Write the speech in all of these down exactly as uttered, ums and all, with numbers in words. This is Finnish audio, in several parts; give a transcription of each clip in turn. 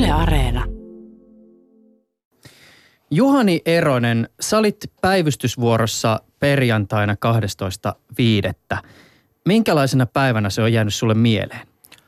Yle Areena. Juhani Eronen, sä olit päivystysvuorossa perjantaina kahdestoista viidettä. Minkälaisena päivänä se on jäänyt sulle mieleen?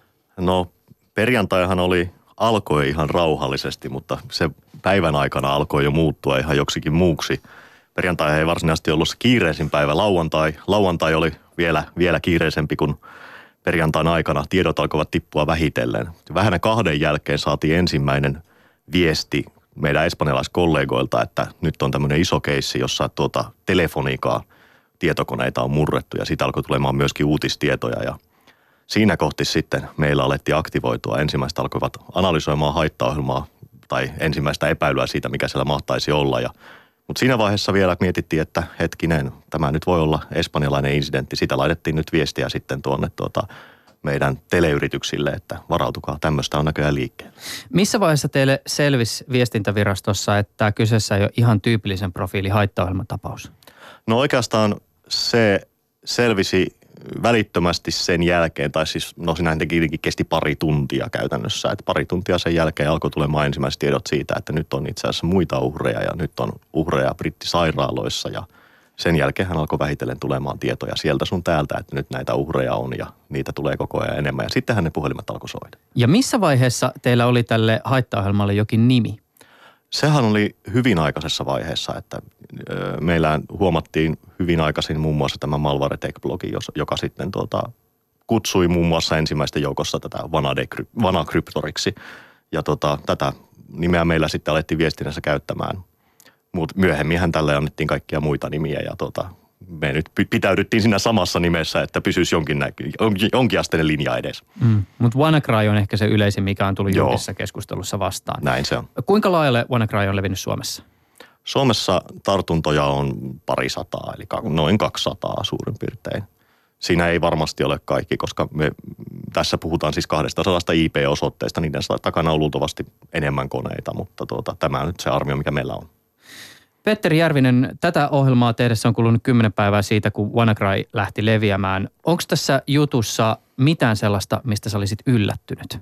No perjantaihan oli, alkoi ihan rauhallisesti, mutta se päivän aikana alkoi jo muuttua ihan joksikin muuksi. Perjantai ei varsinaisesti ollut se kiireisin päivä. Lauantai, lauantai oli vielä, vielä kiireisempi kuin perjantain aikana. Tiedot alkoivat tippua vähitellen. Vähän kahden jälkeen saatiin ensimmäinen viesti meidän espanjalaiskollegoilta, että nyt on tämmöinen iso keissi, jossa tuota telefoniikaa tietokoneita on murrettu ja siitä alkoi tulemaan myöskin uutistietoja ja siinä kohti sitten meillä alettiin aktivoitua. Ensimmäistä alkoivat analysoimaan haittaohjelmaa tai ensimmäistä epäilyä siitä, mikä siellä mahtaisi olla. Ja, mutta siinä vaiheessa vielä mietittiin, että hetkinen, tämä nyt voi olla espanjalainen incidentti. Sitä laitettiin nyt viestiä sitten tuonne tuota meidän teleyrityksille, että varautukaa, tämmöistä on näköjään liikkeellä. Missä vaiheessa teille selvisi viestintävirastossa, että kyseessä ei ole ihan tyypillisen profiili haittaohjelmatapaus? No oikeastaan se selvisi välittömästi sen jälkeen, tai siis no sinähän tietenkin kesti pari tuntia käytännössä, että pari tuntia sen jälkeen alkoi tulemaan ensimmäiset tiedot siitä, että nyt on itse asiassa muita uhreja ja nyt on uhreja brittisairaaloissa ja sen jälkeen hän alkoi vähitellen tulemaan tietoja sieltä sun täältä, että nyt näitä uhreja on ja niitä tulee koko ajan enemmän ja sittenhän ne puhelimet alkoi soida. Ja missä vaiheessa teillä oli tälle haittaohjelmalle jokin nimi? Sehän oli hyvin aikaisessa vaiheessa, että ö, meillä huomattiin hyvin aikaisin muun muassa tämä Malware Tech-blogi, joka sitten tuota, kutsui muun muassa ensimmäisten joukossa tätä Vanakryptoriksi. Ja tota, tätä nimeä meillä sitten alettiin viestinnässä käyttämään. Mutta myöhemminhän tälle annettiin kaikkia muita nimiä ja tota, me nyt pitäydyttiin siinä samassa nimessä, että pysyisi jonkin nä- jonkinasteinen linja edes. Mm. Mutta WannaCry on ehkä se yleisin, mikä on tullut julkisessa keskustelussa vastaan. Näin se on. Kuinka laajalle WannaCry on levinnyt Suomessa? Suomessa tartuntoja on pari sataa, eli noin kaksisataa suurin piirtein. Siinä ei varmasti ole kaikki, koska me tässä puhutaan siis kaksisataa I P-osoitteista. Niiden takana on luultavasti enemmän koneita, mutta tuota, tämä on nyt se arvio, mikä meillä on. Petteri Järvinen, tätä ohjelmaa tehdessä on kulunut kymmenen päivää siitä, kun WannaCry lähti leviämään. Onko tässä jutussa mitään sellaista, mistä sä olisit yllättynyt?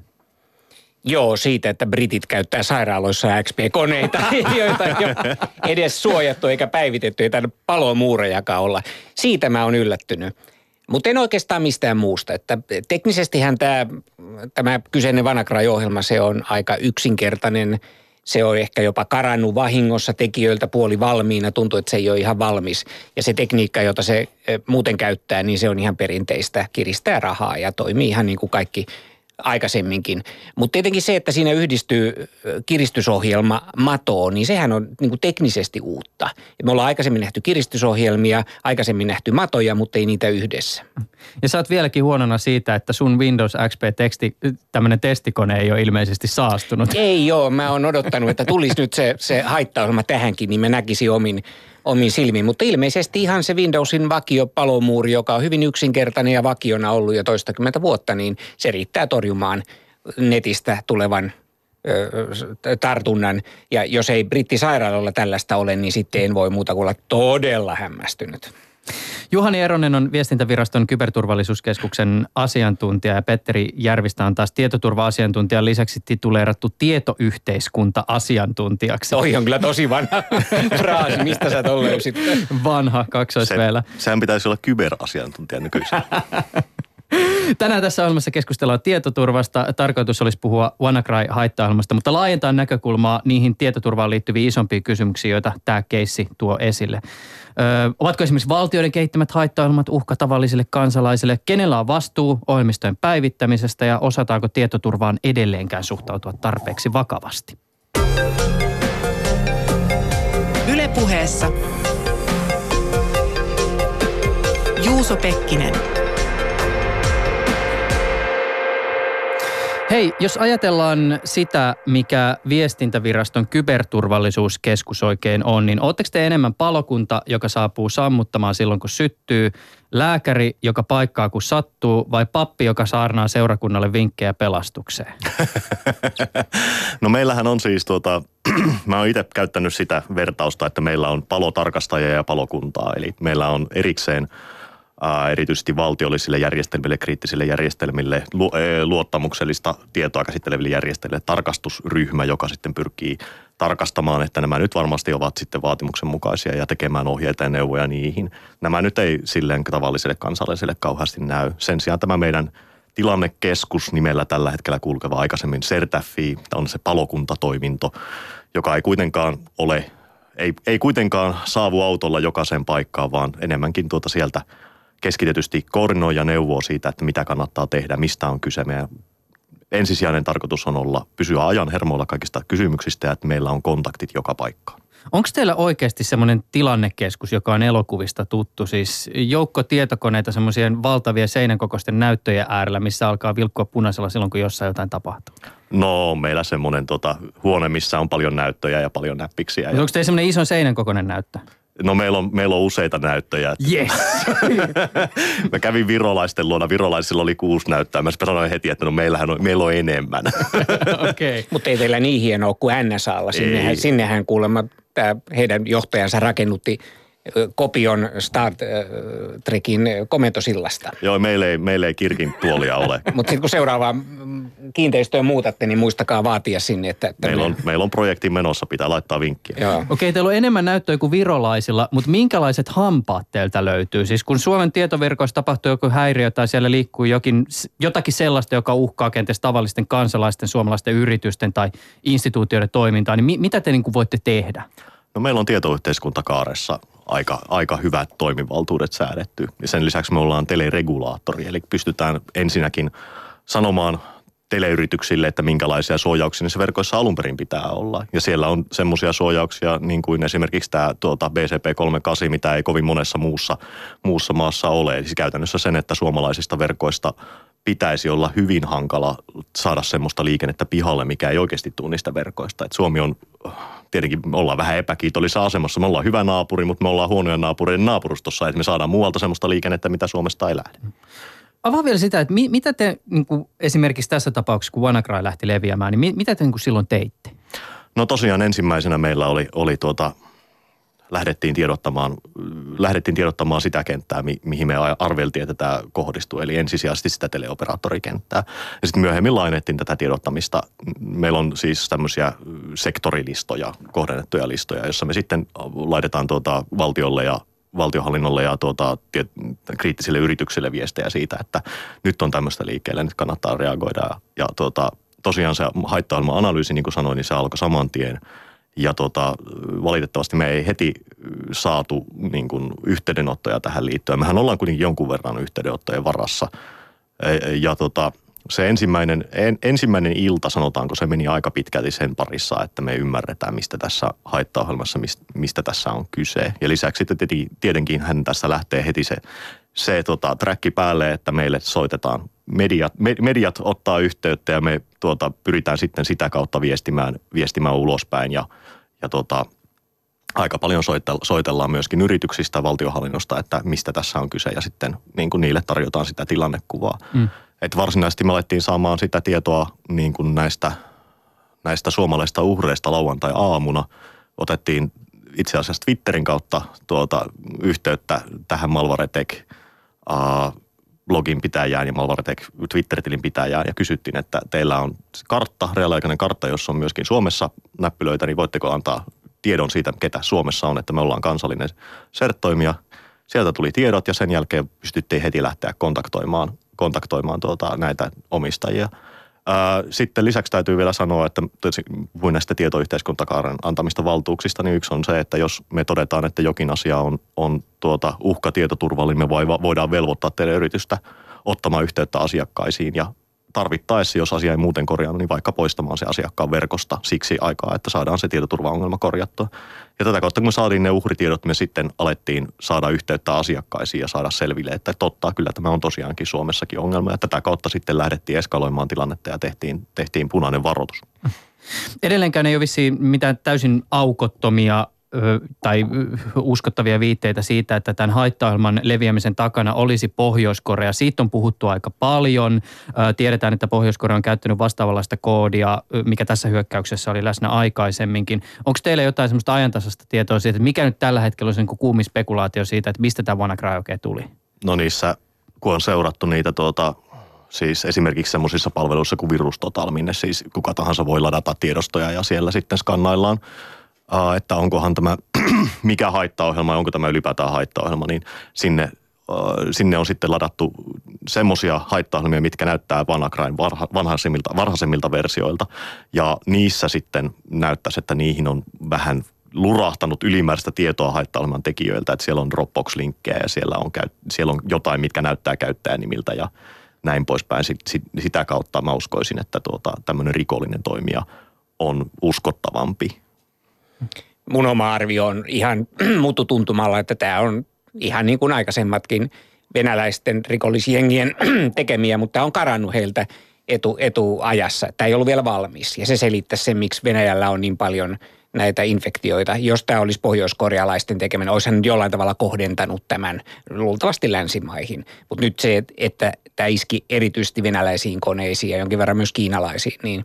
Joo, siitä, että britit käyttää sairaaloissa X P-koneita, joita ei ole edes suojattu eikä päivitetty, ei tänne palomuurejakaan olla. Siitä mä oon yllättynyt. Mutta en oikeastaan mistään muusta. Että teknisestihän tämä, tämä kyseinen WannaCry-ohjelma, se on aika yksinkertainen. Se on ehkä jopa karannut vahingossa tekijöiltä puoli valmiina. Tuntuu, että se ei ole ihan valmis. Ja se tekniikka, jota se muuten käyttää, niin se on ihan perinteistä. Kiristää rahaa ja toimii ihan niin kuin kaikki aikaisemminkin. Mutta tietenkin se, että siinä yhdistyy kiristysohjelma matoon, niin sehän on niin kuin teknisesti uutta. Me ollaan aikaisemmin nähty kiristysohjelmia, aikaisemmin nähty matoja, mutta ei niitä yhdessä. Ja sä oot vieläkin huonona siitä, että sun Windows X P-teksti, tämmöinen testikone ei ole ilmeisesti saastunut. Ei joo, mä oon odottanut, että tulisi nyt se, se haittaohjelma tähänkin, niin mä näkisin omin, omin silmiin. Mutta ilmeisesti ihan se Windowsin vakiopalomuuri, joka on hyvin yksinkertainen ja vakiona ollut jo toistakymmentä vuotta, niin se riittää torjumaan netistä tulevan ö, tartunnan. Ja jos ei brittisairaalalla tällaista ole, niin sitten en voi muuta kuin olla todella hämmästynyt. Juhani Eronen on viestintäviraston kyberturvallisuuskeskuksen asiantuntija ja Petteri Järvistä on taas tietoturva-asiantuntijan lisäksi tituleerattu tietoyhteiskunta-asiantuntijaksi. Toi on kyllä tosi vanha fraasi, mistä sä ton löysit? Vanha, kaksoisveellä. Se, sehän pitäisi olla kyberasiantuntija nykyisin. Tänään tässä ohjelmassa keskustellaan tietoturvasta. Tarkoitus olisi puhua WannaCry-haittaohjelmasta, mutta laajentaa näkökulmaa niihin tietoturvaan liittyviin isompiin kysymyksiin, joita tämä keissi tuo esille. Ö, ovatko esimerkiksi valtioiden kehittämät haittaohjelmat uhka tavallisille kansalaisille? Kenellä on vastuu ohjelmistojen päivittämisestä ja osataanko tietoturvaan edelleenkään suhtautua tarpeeksi vakavasti? Yle Puheessa Juuso Pekkinen. Hei, jos ajatellaan sitä, mikä viestintäviraston kyberturvallisuuskeskus oikein on, niin ootteko te enemmän palokunta, joka saapuu sammuttamaan silloin, kun syttyy, lääkäri, joka paikkaa, kun sattuu, vai pappi, joka saarnaa seurakunnalle vinkkejä pelastukseen? No meillähän on siis tuota, mä oon itse käyttänyt sitä vertausta, että meillä on palotarkastajia ja palokuntaa, eli meillä on erikseen ää, erityisesti valtiollisille järjestelmille, kriittisille järjestelmille, lu, e, luottamuksellista tietoa käsitteleville järjestelmille tarkastusryhmä, joka sitten pyrkii tarkastamaan, että nämä nyt varmasti ovat sitten vaatimuksen mukaisia ja tekemään ohjeita ja neuvoja niihin. Nämä nyt ei silleen tavalliselle kansalaiselle kauheasti näy. Sen sijaan tämä meidän tilannekeskus nimellä tällä hetkellä kulkeva aikaisemmin CERTAFI, on se palokuntatoiminto, joka ei kuitenkaan ole, ei, ei kuitenkaan saavu autolla jokaiseen paikkaan, vaan enemmänkin tuota sieltä keskitetysti koordinoi ja neuvoo siitä, että mitä kannattaa tehdä, mistä on kyse. Meidän ensisijainen tarkoitus on olla pysyä ajan hermoilla kaikista kysymyksistä ja että meillä on kontaktit joka paikkaan. Onko teillä oikeasti semmoinen tilannekeskus, joka on elokuvista tuttu, siis joukko tietokoneita semmoisien valtavien seinänkokoisten näyttöjen äärellä, missä alkaa vilkkua punaisella silloin, kun jossain jotain tapahtuu? No, meillä semmoinen tota, huone, missä on paljon näyttöjä ja paljon näppiksiä. Ja... Onko teillä semmoinen ison seinänkokoinen näyttö? No meillä on, meillä on useita näyttöjä. Yes! Mä kävin virolaisten luona. Virolaisilla oli kuusi näyttöä. Mä sanoin heti, että no meillähän on, meillä on enemmän. Okei. Mutta ei teillä niin hienoa ole kuin N S A:lla. Sinnehän, sinnehän kuulemma tämä heidän johtajansa rakennutti kopion Star Trekin komentosillasta. Joo, meillä ei, meillä ei kirkin tuolia ole. Mutta sitten kun seuraavaa kiinteistöä muutatte, niin muistakaa vaatia sinne, että... että meillä, on, meillä on projekti menossa, pitää laittaa vinkkiä. Joo. Okei, teillä on enemmän näyttöä kuin virolaisilla, mutta minkälaiset hampaat teiltä löytyy? Siis kun Suomen tietoverkoissa tapahtuu joku häiriö tai siellä liikkuu jokin, jotakin sellaista, joka uhkaa kenties tavallisten kansalaisten, suomalaisten yritysten tai instituutioiden toimintaa, niin mi- mitä te niin kuin voitte tehdä? No meillä on tietoyhteiskuntakaaressa aika, aika hyvät toimivaltuudet säädetty. Ja sen lisäksi me ollaan teleregulaattori, eli pystytään ensinnäkin sanomaan teleyrityksille, että minkälaisia suojauksia niissä verkoissa alun perin pitää olla. Ja siellä on semmoisia suojauksia, niin kuin esimerkiksi tämä tuota B C P kolmekymmentäkahdeksan, mitä ei kovin monessa muussa, muussa maassa ole. Eli siis käytännössä sen, että suomalaisista verkoista pitäisi olla hyvin hankala saada semmoista liikennettä pihalle, mikä ei oikeasti tule niistä verkoista. Et Suomi on, tietenkin me ollaan vähän epäkiitollisessa asemassa. Me ollaan hyvä naapuri, mutta me ollaan huonoja naapureiden naapurustossa, että me saadaan muualta semmoista liikennettä, mitä Suomesta ei lähde. Avaa vielä sitä, että mi, mitä te niin kuin esimerkiksi tässä tapauksessa, kun WannaCry lähti leviämään, niin mi, mitä te niin kuin silloin teitte? No tosiaan ensimmäisenä meillä oli, oli tuota, lähdettiin tiedottamaan, lähdettiin tiedottamaan sitä kenttää, mi, mihin me arveltiin, että tämä kohdistuu, eli ensisijaisesti sitä teleoperaattorikenttää. Ja sitten myöhemmin lainettiin tätä tiedottamista. Meillä on siis tämmöisiä sektorilistoja, kohdennettuja listoja, jossa me sitten laitetaan tuota valtiolle ja valtiohallinnolle ja tuota, kriittisille yrityksille viestejä siitä, että nyt on tämmöistä liikkeellä, nyt kannattaa reagoida. Ja, ja tuota, tosiaan se haitta-ohjelma-analyysi, niin kuin sanoin, niin se alkoi saman tien. Ja tuota, valitettavasti me ei heti saatu niin kuin yhteydenottoja tähän liittyen. Mehän ollaan kuitenkin jonkun verran yhteydenottojen varassa. Ja tuota, se ensimmäinen, en, ensimmäinen ilta, sanotaanko, se meni aika pitkälti sen parissa, että me ymmärretään, mistä tässä haittaohjelmassa, mistä, mistä tässä on kyse. Ja lisäksi tietenkin, tietenkin hän tässä lähtee heti se, se tota, träkki päälle, että meille soitetaan mediat, mediat ottaa yhteyttä ja me tuota, pyritään sitten sitä kautta viestimään, viestimään ulospäin ja, ja tuota, aika paljon soitellaan myöskin yrityksistä, valtionhallinnosta, että mistä tässä on kyse ja sitten niin kuin niille tarjotaan sitä tilannekuvaa. Mm. Että varsinaisesti me alettiin saamaan sitä tietoa niin kuin näistä, näistä suomalaisista uhreista lauantai-aamuna. Otettiin itse asiassa Twitterin kautta tuota yhteyttä tähän Malwaretech uh, blogin pitäjään ja Malwaretech Twitter-tilin pitäjään ja kysyttiin, että teillä on kartta, reaaliaikainen kartta, jossa on myöskin Suomessa näppylöitä, niin voitteko antaa tiedon siitä, ketä Suomessa on, että me ollaan kansallinen C E R T-toimija. Sieltä tuli tiedot ja sen jälkeen pystyttiin heti lähteä kontaktoimaan, kontaktoimaan tuota, näitä omistajia. Ää, sitten lisäksi täytyy vielä sanoa, että puhuin näistä tietoyhteiskuntakaaren antamista valtuuksista, niin yksi on se, että jos me todetaan, että jokin asia on, on tuota, uhka tietoturvalle, me voidaan velvoittaa teleyritystä ottamaan yhteyttä asiakkaisiin ja tarvittaessa, jos asia ei muuten korjaannu, niin vaikka poistamaan se asiakkaan verkosta siksi aikaa, että saadaan se tietoturvaongelma korjattua. Ja tätä kautta, kun me saatiin ne uhritiedot, me sitten alettiin saada yhteyttä asiakkaisiin ja saada selville, että totta, kyllä tämä on tosiaankin Suomessakin ongelma. Ja tätä kautta sitten lähdettiin eskaloimaan tilannetta ja tehtiin, tehtiin punainen varoitus. Edelleenkään ei ole vissiin mitään täysin aukottomia tai uskottavia viitteitä siitä, että tämän haittaohjelman leviämisen takana olisi Pohjois-Korea. Siitä on puhuttu aika paljon. Tiedetään, että Pohjois-Korea on käyttänyt vastaavanlaista koodia, mikä tässä hyökkäyksessä oli läsnä aikaisemminkin. Onko teillä jotain semmoista ajantasaista tietoa siitä, että mikä nyt tällä hetkellä olisi niin kuin kuumin spekulaatio siitä, että mistä tämä WannaCry oikein tuli? No niissä, kun on seurattu niitä tuota, siis esimerkiksi semmoisissa palveluissa kuin Virus Total, minne siis kuka tahansa voi ladata tiedostoja ja siellä sitten skannaillaan, uh, että onkohan tämä, mikä haittaohjelma ja onko tämä ylipäätään haittaohjelma, niin sinne, uh, sinne on sitten ladattu semmoisia haittaohjelmia, mitkä näyttää WannaCryn varha, vanhaisemmilta, varhaisemmilta versioilta ja niissä sitten näyttäisi, että niihin on vähän lurahtanut ylimääräistä tietoa haittaohjelman tekijöiltä, että siellä on Dropbox-linkkejä ja siellä on, käy, siellä on jotain, mitkä näyttää käyttäjänimiltä ja näin poispäin. Sitä kautta mä uskoisin, että tuota, tämmöinen rikollinen toimija on uskottavampi. Mun oma arvio on ihan mututuntumalla, että tämä on ihan niin kuin aikaisemmatkin venäläisten rikollisjengien tekemiä, mutta tämä on karannut heiltä etu, etuajassa. Tämä ei ollut vielä valmis ja se selittää sen, miksi Venäjällä on niin paljon näitä infektioita. Jos tämä olisi pohjoiskorealaisten tekeminen, olisihan nyt jollain tavalla kohdentanut tämän luultavasti länsimaihin. Mutta nyt se, että tämä iski erityisesti venäläisiin koneisiin ja jonkin verran myös kiinalaisiin, niin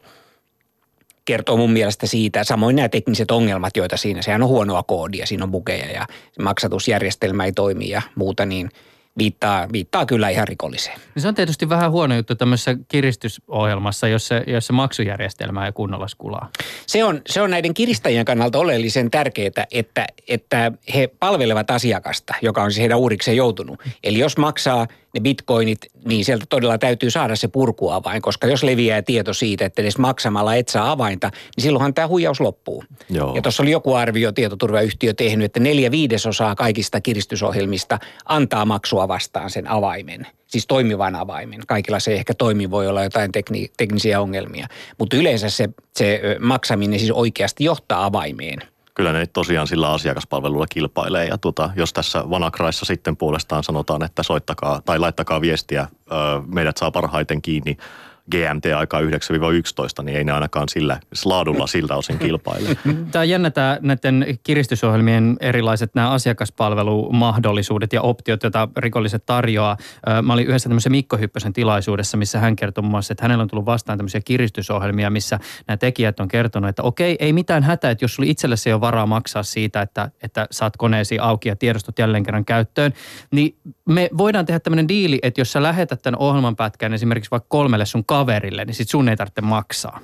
kertoo mun mielestä siitä. Samoin nämä tekniset ongelmat, joita siinä, sehän on huonoa koodia, siinä on bugeja ja maksatusjärjestelmä ei toimi ja muuta, niin viittaa, viittaa kyllä ihan rikolliseen. Se on tietysti vähän huono juttu tämmöisessä kiristysohjelmassa, jos se, jos se maksujärjestelmä ei kunnolla skulaa. Se on, se on näiden kiristäjien kannalta oleellisen tärkeää, että, että he palvelevat asiakasta, joka on siis heidän uurikseen joutunut. Eli jos maksaa ne bitcoinit, niin sieltä todella täytyy saada se purkuavain, koska jos leviää tieto siitä, että edes maksamalla et saa avainta, niin silloinhan tämä huijaus loppuu. Joo. Ja tuossa oli joku arvio tietoturvayhtiö tehnyt, että neljä viidesosaa kaikista kiristysohjelmista antaa maksua vastaan sen avaimen. Siis toimivan avaimen. Kaikilla se ehkä toimi, voi olla jotain tekni, teknisiä ongelmia. Mutta yleensä se, se maksaminen siis oikeasti johtaa avaimeen. Kyllä ne tosiaan sillä asiakaspalvelulla kilpailee ja tuota, jos tässä WannaCryssa sitten puolestaan sanotaan, että soittakaa tai laittakaa viestiä, meidät saa parhaiten kiinni G M T-aikaa yhdeksän yksitoista, niin ei ne ainakaan sillä laadulla siltä osin kilpaile. Tämä on jännä tämä näiden kiristysohjelmien erilaiset nämä asiakaspalvelumahdollisuudet ja optiot, joita rikolliset tarjoaa. Mä olin yhdessä tämmöisen Mikko Hyppösen tilaisuudessa, missä hän kertoi muun muassa, että hänellä on tullut vastaan tämmöisiä kiristysohjelmia, missä nämä tekijät on kertonut, että okei, ei mitään hätää, että jos sulla itsellesi ei ole varaa maksaa siitä, että, että saat koneesi auki ja tiedostot jälleen kerran käyttöön, niin me voidaan tehdä tämmöinen diili, että jos sä lähetät tämän ohjelmanpätkän esimerkiksi vaikka kolmelle sun kaverille, niin sit sun ei tarvitse maksaa.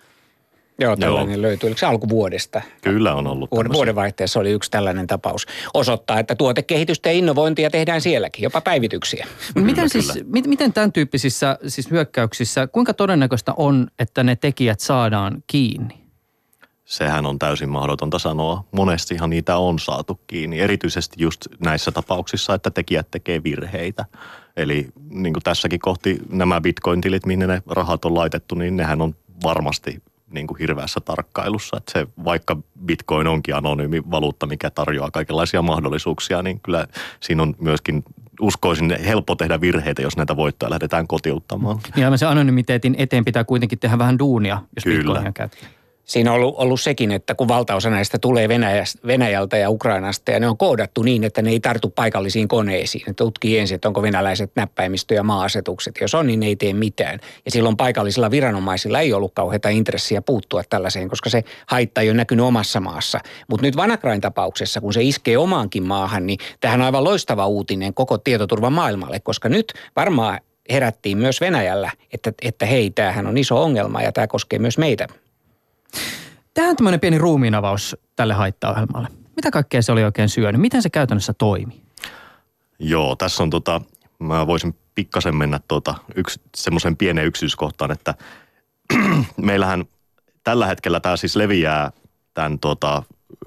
Joo, tällainen Joo. löytyy. Oliko se alkuvuodesta? Kyllä on ollut. Vuoden, vuodenvaihteessa oli yksi tällainen tapaus. Osoittaa, että tuotekehitystä ja innovointia tehdään sielläkin, jopa päivityksiä. Miten, siis, miten tämän tyyppisissä siis hyökkäyksissä, kuinka todennäköistä on, että ne tekijät saadaan kiinni? Sehän on täysin mahdotonta sanoa. Monestihan niitä on saatu kiinni, erityisesti just näissä tapauksissa, että tekijät tekee virheitä. Eli niin kuin tässäkin kohti nämä bitcoin-tilit, minne ne rahat on laitettu, niin nehän on varmasti niin kuin hirveässä tarkkailussa. Että se, vaikka bitcoin onkin anonyymi valuutta, mikä tarjoaa kaikenlaisia mahdollisuuksia, niin kyllä siinä on myöskin, uskoisin, helppo tehdä virheitä, jos näitä voittoja lähdetään kotiuttamaan. Ja se anonymiteetin eteen pitää kuitenkin tehdä vähän duunia, jos kyllä. bitcoinia käytetään. Siinä on ollut, ollut sekin, että kun valtaosa näistä tulee Venäjältä ja Ukrainasta ja ne on koodattu niin, että ne ei tartu paikallisiin koneisiin. Ne tutkii ensin, että onko venäläiset näppäimistö- ja maa-asetukset. Jos on, niin ne ei tee mitään. Ja silloin paikallisilla viranomaisilla ei ollut kauheata intressiä puuttua tällaiseen, koska se haitta ei ole näkynyt omassa maassa. Mutta nyt WannaCryn tapauksessa, kun se iskee omaankin maahan, niin tämähän on aivan loistava uutinen koko tietoturvan maailmalle, koska nyt varmaan herättiin myös Venäjällä, että, että hei, tämähän on iso ongelma ja tämä koskee myös meitä. Tämä on tämmöinen pieni ruumiinavaus tälle haittaohjelmalle. Mitä kaikkea se oli oikein syönyt? Miten se käytännössä toimi? Joo, tässä on tota, mä voisin pikkasen mennä tuota yksi, semmoisen pienen yksityiskohtaan, että meillähän tällä hetkellä tämä siis leviää tämän tota,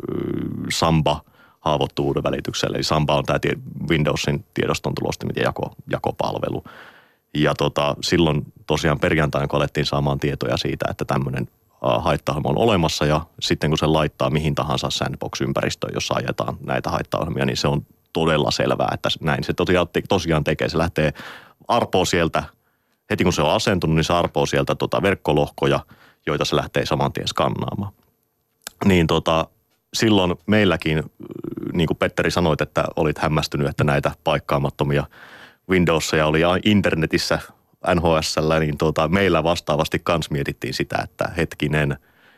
Samba-haavoittuvuuden välityksellä. Eli Samba on tämä Windowsin tiedoston tulostimet ja jako, jakopalvelu. Ja tota, silloin tosiaan perjantaina, kun alettiin saamaan tietoja siitä, että tämmöinen haittaohjelma on olemassa ja sitten kun se laittaa mihin tahansa sandbox-ympäristöön, jossa ajetaan näitä haittaohjelmia, niin se on todella selvää, että näin se tosiaan tekee. Se lähtee arpoo sieltä, heti kun se on asentunut, niin se arpoo sieltä tota verkkolohkoja, joita se lähtee saman tien skannaamaan. Niin tota, silloin meilläkin, niin kuin Petteri sanoit, että olit hämmästynyt, että näitä paikkaamattomia Windowsia oli internetissä N H S:llä, niin tuota, meillä vastaavasti kans mietittiin sitä, että hetkinen,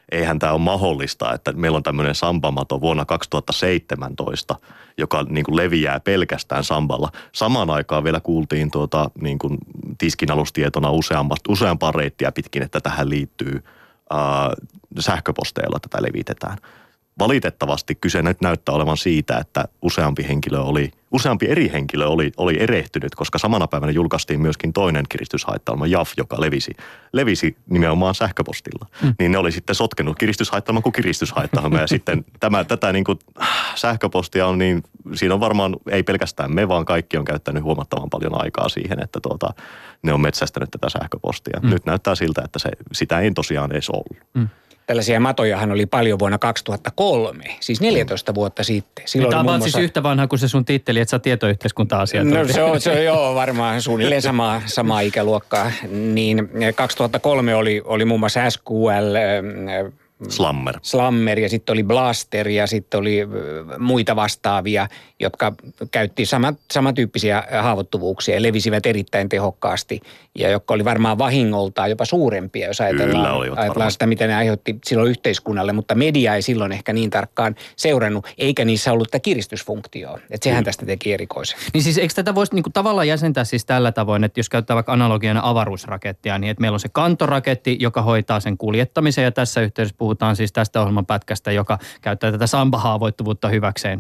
eihän tämä ole mahdollista, että meillä on tämmöinen sambamato vuonna kaksituhattaseitsemäntoista, joka niin kuin leviää pelkästään samballa. Samaan aikaan vielä kuultiin tuota, niin kuin tiskinalustietona useampaa reittiä pitkin, että tähän liittyy ää, sähköposteilla tätä levitetään. Valitettavasti kyse nyt näyttää olevan siitä, että useampi henkilö oli, useampi eri henkilö oli, oli erehtynyt, koska samana päivänä julkaistiin myöskin toinen kiristyshaittailma J A F, joka levisi, levisi nimenomaan sähköpostilla. Mm. Niin ne oli sitten sotkenut kiristyshaittailma kuin kiristyshaittailma ja sitten tämä, tätä niin kuin sähköpostia on niin, siinä on varmaan ei pelkästään me, vaan kaikki on käyttänyt huomattavan paljon aikaa siihen, että tuota, ne on metsästänyt tätä sähköpostia. Mm. Nyt näyttää siltä, että se, sitä ei tosiaan edes ollut. Mm. Tällaisia matojahan oli paljon vuonna kaksituhattakolme, siis neljätoista vuotta sitten. Silloin tämä on muassa siis yhtä vanha kuin se sun titteli, että sä tietoyhteiskunta-asiantuntija. No se on, se on joo, varmaan suunnilleen samaa, samaa ikäluokkaa. Niin kaksituhattakolme oli, oli muun muassa S Q L, Slammer. Slammer ja sitten oli Blaster ja sitten oli muita vastaavia, jotka käytti samat, samantyyppisiä haavoittuvuuksia ja levisivät erittäin tehokkaasti ja jotka oli varmaan vahingoltaan jopa suurempia, jos ajatellaan, ajatellaan sitä, mitä ne aiheutti silloin yhteiskunnalle, mutta media ei silloin ehkä niin tarkkaan seurannut, eikä niissä ollut tätä kiristysfunktioa. Että sehän mm. tästä teki erikoisen. Niin siis eikö tätä voisi niinku tavallaan jäsentää siis tällä tavoin, että jos käyttää vaikka analogiana avaruusrakettia, niin että meillä on se kantoraketti, joka hoitaa sen kuljettamisen ja tässä yhteydessä puhutaan siis tästä ohjelmanpätkästä, joka käyttää tätä samba-haavoittuvuutta hyväkseen.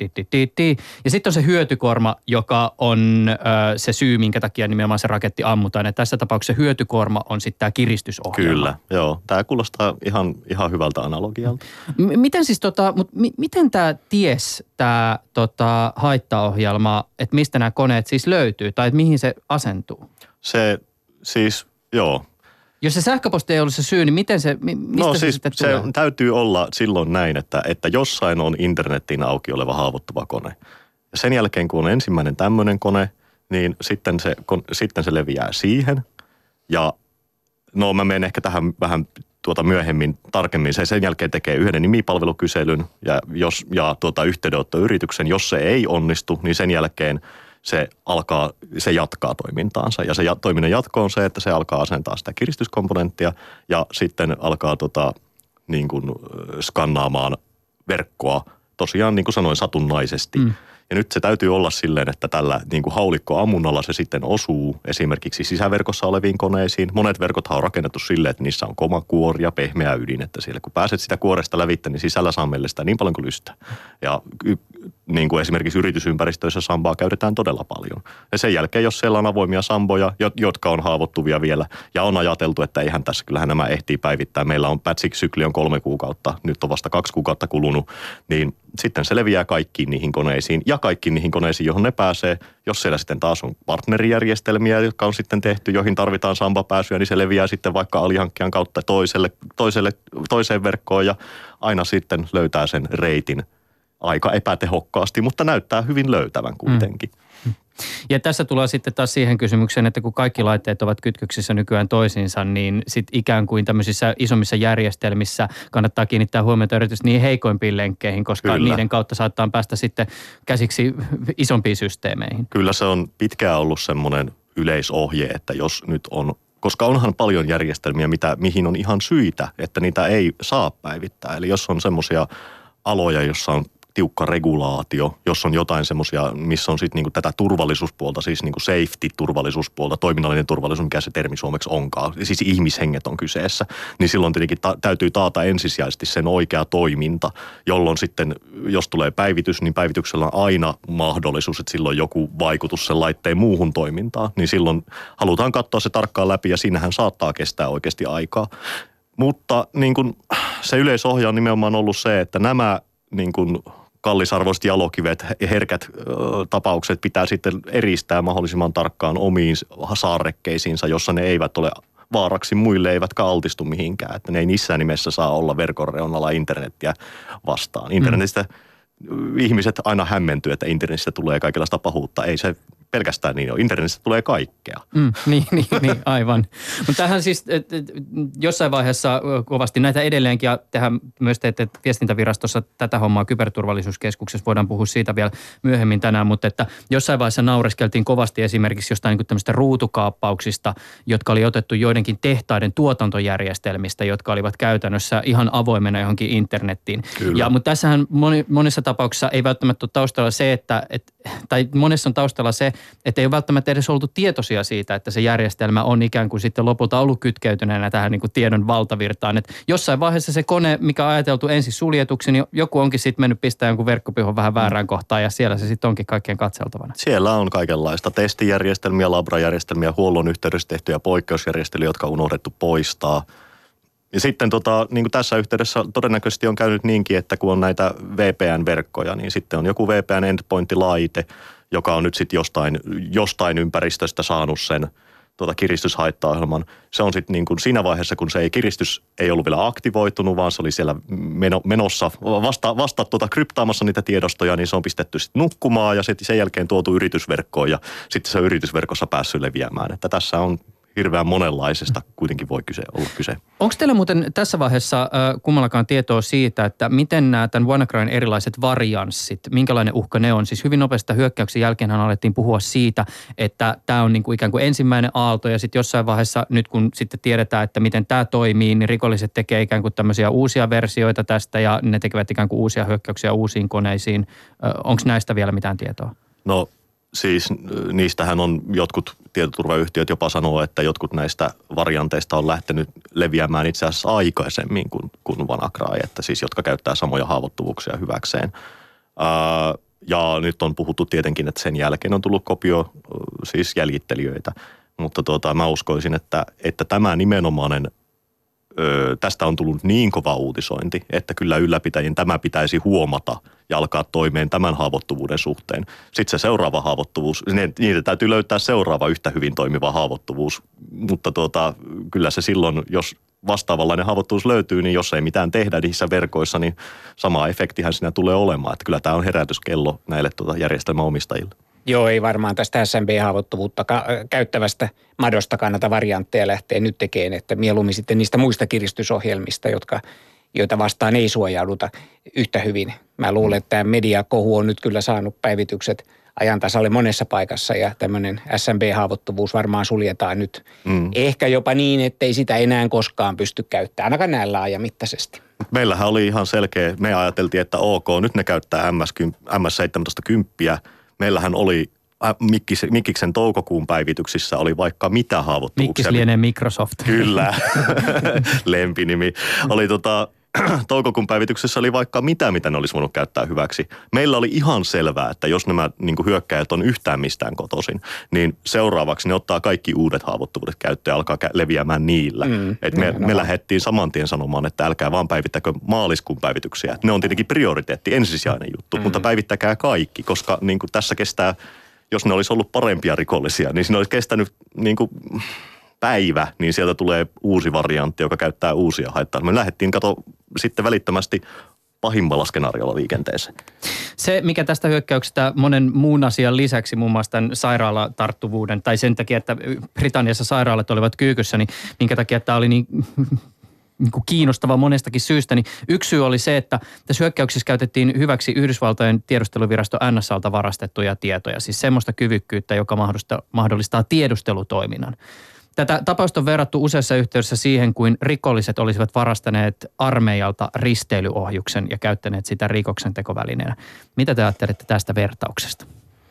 Ja sitten on se hyötykorma, joka on ö, se syy, minkä takia nimenomaan se raketti ammutaan. Ja tässä tapauksessa hyötykorma on sitten tämä kiristysohjelma. Kyllä, joo. Tämä kuulostaa ihan, ihan hyvältä analogialta. M- miten siis tota, mut mi- miten tämä ties, tämä tota, haittaohjelma, että mistä nämä koneet siis löytyy tai että mihin se asentuu? Se siis, joo. Jos se sähköposti ei ollut se syy, niin miten se, mistä no, se siis sitten tulee? Se täytyy olla silloin näin, että, että jossain on internetin auki oleva haavoittuva kone. Ja sen jälkeen, kun on ensimmäinen tämmöinen kone, niin sitten se, sitten se leviää siihen. Ja no mä menen ehkä tähän vähän tuota myöhemmin tarkemmin. Se sen jälkeen tekee yhden nimipalvelukyselyn ja, jos, ja tuota yhteydenottoyrityksen. Jos se ei onnistu, niin sen jälkeen se alkaa, se jatkaa toimintaansa. Ja se toiminnan jatko on se, että se alkaa asentaa sitä kiristyskomponenttia ja sitten alkaa tota, niin kuin, skannaamaan verkkoa tosiaan niin kuin sanoin satunnaisesti. Mm. Ja nyt se täytyy olla silleen, että tällä niin kuin haulikkoammunnalla se sitten osuu esimerkiksi sisäverkossa oleviin koneisiin. Monet verkothan on rakennettu silleen, että niissä on koma kuori ja pehmeä ydin, että siellä kun pääset sitä kuoresta lävittä, niin sisällä saa mellestää niin paljon kuin lystää. Ja niin kuin esimerkiksi yritysympäristöissä sambaa käytetään todella paljon. Ja sen jälkeen, jos siellä on avoimia samboja, jotka on haavoittuvia vielä, ja on ajateltu, että eihän tässä, kyllähän nämä ehtii päivittää. Meillä on patch-sykli on kolme kuukautta, nyt on vasta kaksi kuukautta kulunut, niin sitten se leviää kaikkiin niihin koneisiin ja kaikkiin niihin koneisiin, johon ne pääsee. Jos siellä sitten taas on partnerijärjestelmiä, jotka on sitten tehty, joihin tarvitaan samba-pääsyä, niin se leviää sitten vaikka alihankkijan kautta toiselle, toiselle, toiseen verkkoon ja aina sitten löytää sen reitin aika epätehokkaasti, mutta näyttää hyvin löytävän kuitenkin. Mm. Ja tässä tulee sitten taas siihen kysymykseen, että kun kaikki laitteet ovat kytköksissä nykyään toisiinsa, niin sitten ikään kuin tämmöisissä isommissa järjestelmissä kannattaa kiinnittää huomiota erityisesti niihin heikoimpiin lenkkeihin, koska Kyllä. niiden kautta saattaa päästä sitten käsiksi isompiin systeemeihin. Kyllä se on pitkään ollut semmoinen yleisohje, että jos nyt on, koska onhan paljon järjestelmiä, mitä, mihin on ihan syitä, että niitä ei saa päivittää. Eli jos on semmoisia aloja, jossa on tiukka regulaatio, jos on jotain semmoisia, missä on sitten niinku tätä turvallisuuspuolta, siis niinku safety-turvallisuuspuolta, toiminnallinen turvallisuus, mikä se termi suomeksi onkaan, siis ihmishenget on kyseessä, niin silloin tietenkin ta- täytyy taata ensisijaisesti sen oikea toiminta, jolloin sitten, jos tulee päivitys, niin päivityksellä on aina mahdollisuus, että silloin joku vaikutus sen laitteen muuhun toimintaan, niin silloin halutaan katsoa se tarkkaan läpi ja siinähän saattaa kestää oikeasti aikaa. Mutta niin kun, se yleisohja on nimenomaan ollut se, että nämä niin kun kallisarvoiset jalokivet ja herkät ö, tapaukset pitää sitten eristää mahdollisimman tarkkaan omiin saarrekkeisiinsa, jossa ne eivät ole vaaraksi muille, eivätkä altistu mihinkään. Että ne ei missään nimessä saa olla verkon reunalla internetiä vastaan. Internetistä mm. ihmiset aina hämmentyy, että internetistä tulee kaikenlaista pahuutta. Ei se pelkästään niin, internetistä tulee kaikkea. Mm, niin, niin, niin, aivan. Mutta tähän siis et, et, jossain vaiheessa kovasti näitä edelleenkin, ja tehän myös teette viestintävirastossa tätä hommaa kyberturvallisuuskeskuksessa, voidaan puhua siitä vielä myöhemmin tänään, mutta että jossain vaiheessa naureskeltiin kovasti esimerkiksi jostain niin tämmöistä ruutukaappauksista, jotka oli otettu joidenkin tehtaiden tuotantojärjestelmistä, jotka olivat käytännössä ihan avoimena johonkin internettiin. Ja, mutta tässähän moni, monissa tapauksissa ei välttämättä ole taustalla se, että, et, tai monessa on taustalla se, että ei ole välttämättä edes oltu tietoisia siitä, että se järjestelmä on ikään kuin sitten lopulta ollut kytkeytyneenä tähän niin kuin tiedon valtavirtaan. Että jossain vaiheessa se kone, mikä on ajateltu ensin suljetuksi, niin joku onkin sitten mennyt pistää jonkun verkkopihon vähän väärään kohtaan ja siellä se sitten onkin kaikkien katseltavana. Siellä on kaikenlaista testijärjestelmiä, labrajärjestelmiä, huollon yhteydessä tehtyjä poikkeusjärjestelyjä, jotka on unohdettu poistaa. Ja sitten tota, niin kuin tässä yhteydessä todennäköisesti on käynyt niinkin, että kun on näitä V P N-verkkoja, niin sitten on joku V P N endpoint-laite, joka on nyt sitten jostain, jostain ympäristöstä saanut sen tuota kiristyshaittaohjelman. Se on sitten niin kuin siinä vaiheessa, kun se ei, kiristys ei ollut vielä aktivoitunut, vaan se oli siellä meno, menossa vasta, vasta tuota kryptaamassa niitä tiedostoja, niin se on pistetty sitten nukkumaan ja sitten sen jälkeen tuotu yritysverkkoon ja sitten se on yritysverkossa päässyt leviämään. Että tässä on hirveän monenlaisesta kuitenkin voi kyse, olla kyse. Onko teillä muuten tässä vaiheessa äh, kummallakaan tietoa siitä, että miten nämä tämän WannaCryn erilaiset varianssit, minkälainen uhka ne on? Siis hyvin nopeasta hyökkäyksen jälkeenhän alettiin puhua siitä, että tämä on niin kuin ikään kuin ensimmäinen aalto ja sitten jossain vaiheessa nyt kun sitten tiedetään, että miten tämä toimii, niin rikolliset tekee ikään kuin tämmöisiä uusia versioita tästä ja ne tekevät ikään kuin uusia hyökkäyksiä uusiin koneisiin. Äh, Onko näistä vielä mitään tietoa? No siis niistähän on jotkut tietoturvayhtiöt jopa sanoo, että jotkut näistä varianteista on lähtenyt leviämään itse asiassa aikaisemmin kuin, kuin WannaCry, että siis jotka käyttää samoja haavoittuvuuksia hyväkseen. Ää, ja nyt on puhuttu tietenkin, että sen jälkeen on tullut kopio, siis jäljittelijöitä, mutta tuota, mä uskoisin, että, että tämä nimenomainen Öö, tästä on tullut niin kova uutisointi, että kyllä ylläpitäjien tämä pitäisi huomata ja alkaa toimeen tämän haavoittuvuuden suhteen. Sitten se seuraava haavoittuvuus, niitä täytyy löytää seuraava yhtä hyvin toimiva haavoittuvuus, mutta tuota, kyllä se silloin, jos vastaavanlainen haavoittuvuus löytyy, niin jos ei mitään tehdä niissä verkoissa, niin sama efektihän siinä tulee olemaan. Että kyllä tämä on herätyskello näille tuota järjestelmäomistajille. Joo, ei varmaan tästä S M B-haavoittuvuutta ka- käyttävästä madosta kannata variantteja lähteä nyt tekemään, että mieluummin sitten niistä muista kiristysohjelmista, jotka, joita vastaan ei suojauduta yhtä hyvin. Mä luulen, että tämä mediakohu on nyt kyllä saanut päivitykset ajan tasalle monessa paikassa ja tämmöinen S M B-haavoittuvuus varmaan suljetaan nyt. Mm. Ehkä jopa niin, ettei sitä enää koskaan pysty käyttämään, ainakaan näin laajamittaisesti. Meillähän oli ihan selkeä, me ajateltiin, että ok, nyt ne käyttää M S seitsemäntoista kymmenen. Meillähän oli Mikkis, Mikkiksen toukokuun päivityksissä oli vaikka mitä haavoittuvuuksia. Mikkis lienee Microsoft. Kyllä, lempinimi. Oli tota, toukokuun päivityksessä oli vaikka mitä, mitä ne olisi voinut käyttää hyväksi. Meillä oli ihan selvää, että jos nämä niin kuin hyökkäjät on yhtään mistään kotoisin, niin seuraavaksi ne ottaa kaikki uudet haavoittuvuudet käyttöön ja alkaa leviämään niillä. Mm, Et me, me lähdettiin saman tien sanomaan, että älkää vaan päivittäkö maaliskuun päivityksiä. Ne on tietenkin prioriteetti, ensisijainen juttu, mm. mutta päivittäkää kaikki, koska niin kuin tässä kestää, jos ne olisi ollut parempia rikollisia, niin siinä olisi kestänyt niin kuin päivä, niin sieltä tulee uusi variantti, joka käyttää uusia haittaa. Me lähdettiin kato sitten välittömästi pahimmalla skenaariolla liikenteeseen. Se, mikä tästä hyökkäyksestä monen muun asian lisäksi, muun muassa tämän sairaalatarttuvuuden, tai sen takia, että Britanniassa sairaalat olivat kyykyssä, niin minkä takia tämä oli niin, niin kuin kiinnostava monestakin syystä, niin yksi syy oli se, että tässä hyökkäyksessä käytettiin hyväksi Yhdysvaltojen tiedusteluvirasto N S A:lta varastettuja tietoja, siis semmoista kyvykkyyttä, joka mahdollistaa tiedustelutoiminnan. Tätä tapausta on verrattu useassa yhteydessä siihen, kuin rikolliset olisivat varastaneet armeijalta risteilyohjuksen ja käyttäneet sitä rikoksen tekovälineenä. Mitä te ajattelette tästä vertauksesta?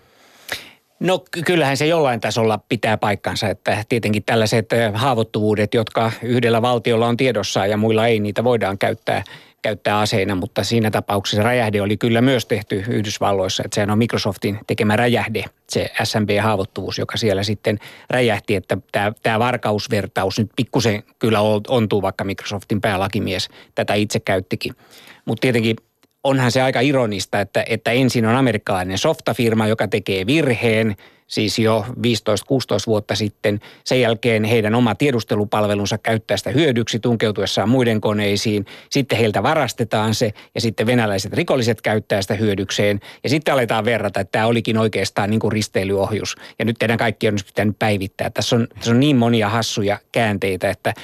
No kyllähän se jollain tasolla pitää paikkansa, että tietenkin tällaiset haavoittuvuudet, jotka yhdellä valtiolla on tiedossaan ja muilla ei, niitä voidaan käyttää, käyttää aseina, mutta siinä tapauksessa räjähde oli kyllä myös tehty Yhdysvalloissa, että sehän on Microsoftin tekemä räjähde, se S M B-haavoittuvuus, joka siellä sitten räjähti, että tämä, tämä varkausvertaus nyt pikkusen kyllä ontuu, vaikka Microsoftin päälakimies tätä itse käyttikin. Mutta tietenkin onhan se aika ironista, että, että ensin on amerikkalainen softafirma, joka tekee virheen, siis jo viisitoista kuusitoista vuotta sitten. Sen jälkeen heidän oma tiedustelupalvelunsa käyttää sitä hyödyksi tunkeutuessaan muiden koneisiin. Sitten heiltä varastetaan se ja sitten venäläiset rikolliset käyttää sitä hyödykseen. Ja sitten aletaan verrata, että tämä olikin oikeastaan niin kuin risteilyohjus. Ja nyt teidän kaikki on pitänyt päivittää. Tässä on, tässä on niin monia hassuja käänteitä, että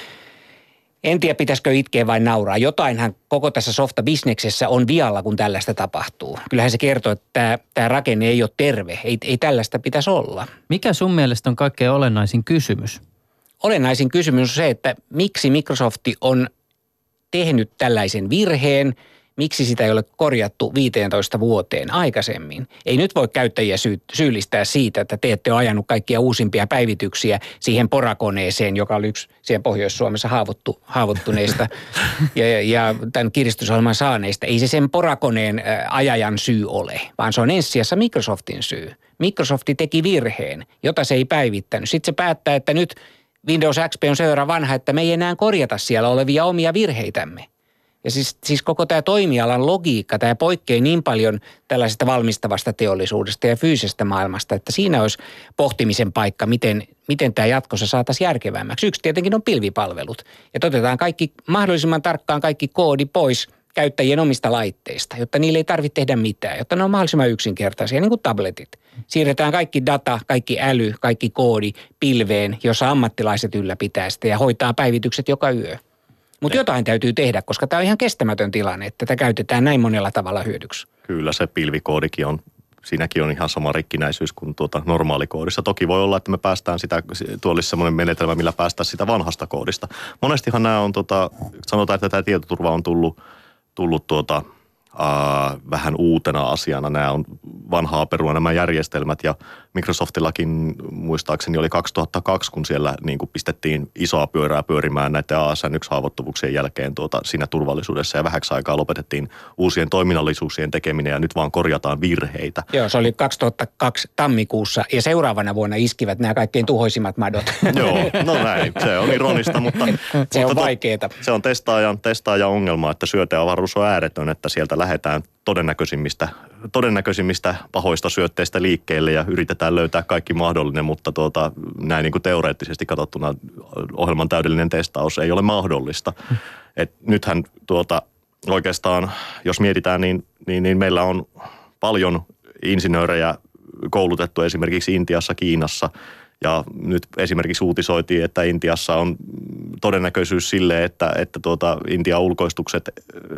en tiedä, pitäisikö itkeä vai nauraa. Jotainhan koko tässä softa-bisneksessä on vialla, kun tällaista tapahtuu. Kyllähän se kertoo, että tämä, tämä rakenne ei ole terve. Ei, ei tällaista pitäisi olla. Mikä sun mielestä on kaikkein olennaisin kysymys? Olennaisin kysymys on se, että miksi Microsoft on tehnyt tällaisen virheen, miksi sitä ei ole korjattu viisitoista vuoteen aikaisemmin. Ei nyt voi käyttäjiä syy- syyllistää siitä, että te ette ole ajanut kaikkia uusimpia päivityksiä siihen porakoneeseen, joka oli yksi siihen Pohjois-Suomessa haavoittu, haavoittuneista ja, ja tämän kiristysohjelman saaneista. Ei se sen porakoneen ajajan syy ole, vaan se on ensisijassa Microsoftin syy. Microsoft teki virheen, jota se ei päivittänyt. Sitten se päättää, että nyt Windows X P on sen verran vanha, että me ei enää korjata siellä olevia omia virheitämme. Ja siis, siis koko tämä toimialan logiikka, tämä poikkeaa niin paljon tällaisesta valmistavasta teollisuudesta ja fyysisestä maailmasta, että siinä olisi pohtimisen paikka, miten, miten tämä jatkossa saataisiin järkevämmäksi. Yksi tietenkin on pilvipalvelut. Ja otetaan kaikki, mahdollisimman tarkkaan kaikki koodi pois käyttäjien omista laitteista, jotta niille ei tarvitse tehdä mitään, jotta ne on mahdollisimman yksinkertaisia, niin kuin tabletit. Siirretään kaikki data, kaikki äly, kaikki koodi pilveen, jossa ammattilaiset ylläpitää sitä ja hoitaa päivitykset joka yö. Mutta jotain täytyy tehdä, koska tämä on ihan kestämätön tilanne, että tätä käytetään näin monella tavalla hyödyksi. Kyllä se pilvikoodikin on, siinäkin on ihan sama rikkinäisyys kuin tuota normaalikoodissa. Toki voi olla, että me päästään sitä, tuo olisi semmoinen menetelmä, millä päästään sitä vanhasta koodista. Monestihan nämä on, tota, sanotaan, että tämä tietoturva on tullut, tullut tuota, Uh, vähän uutena asiana. Nämä on vanhaa perua nämä järjestelmät ja Microsoftillakin muistaakseni oli kaksituhattakaksi, kun siellä niin kuin pistettiin isoa pyörää pyörimään näiden A S N yksi-haavoittuvuuksien jälkeen tuota, siinä turvallisuudessa ja vähäksi aikaa lopetettiin uusien toiminnallisuuksien tekeminen ja nyt vaan korjataan virheitä. Joo, se oli kaksituhattakaksi tammikuussa ja seuraavana vuonna iskivät nämä kaikkein tuhoisimmat madot. Joo, no näin. Se on ironista, mutta se mutta on vaikeeta. Se on testaajan, testaajan ongelma, että syöteavaruus on ääretön, että sieltä lähdetään todennäköisimmistä, todennäköisimmistä pahoista syötteistä liikkeelle ja yritetään löytää kaikki mahdollinen, mutta tuota, näin niin kuin teoreettisesti katsottuna ohjelman täydellinen testaus ei ole mahdollista. Et nythän tuota, oikeastaan, jos mietitään, niin, niin, niin meillä on paljon insinöörejä koulutettu esimerkiksi Intiassa, Kiinassa. Ja nyt esimerkiksi uutisoitiin, että Intiassa on todennäköisyys sille, että, että tuota, Intian ulkoistukset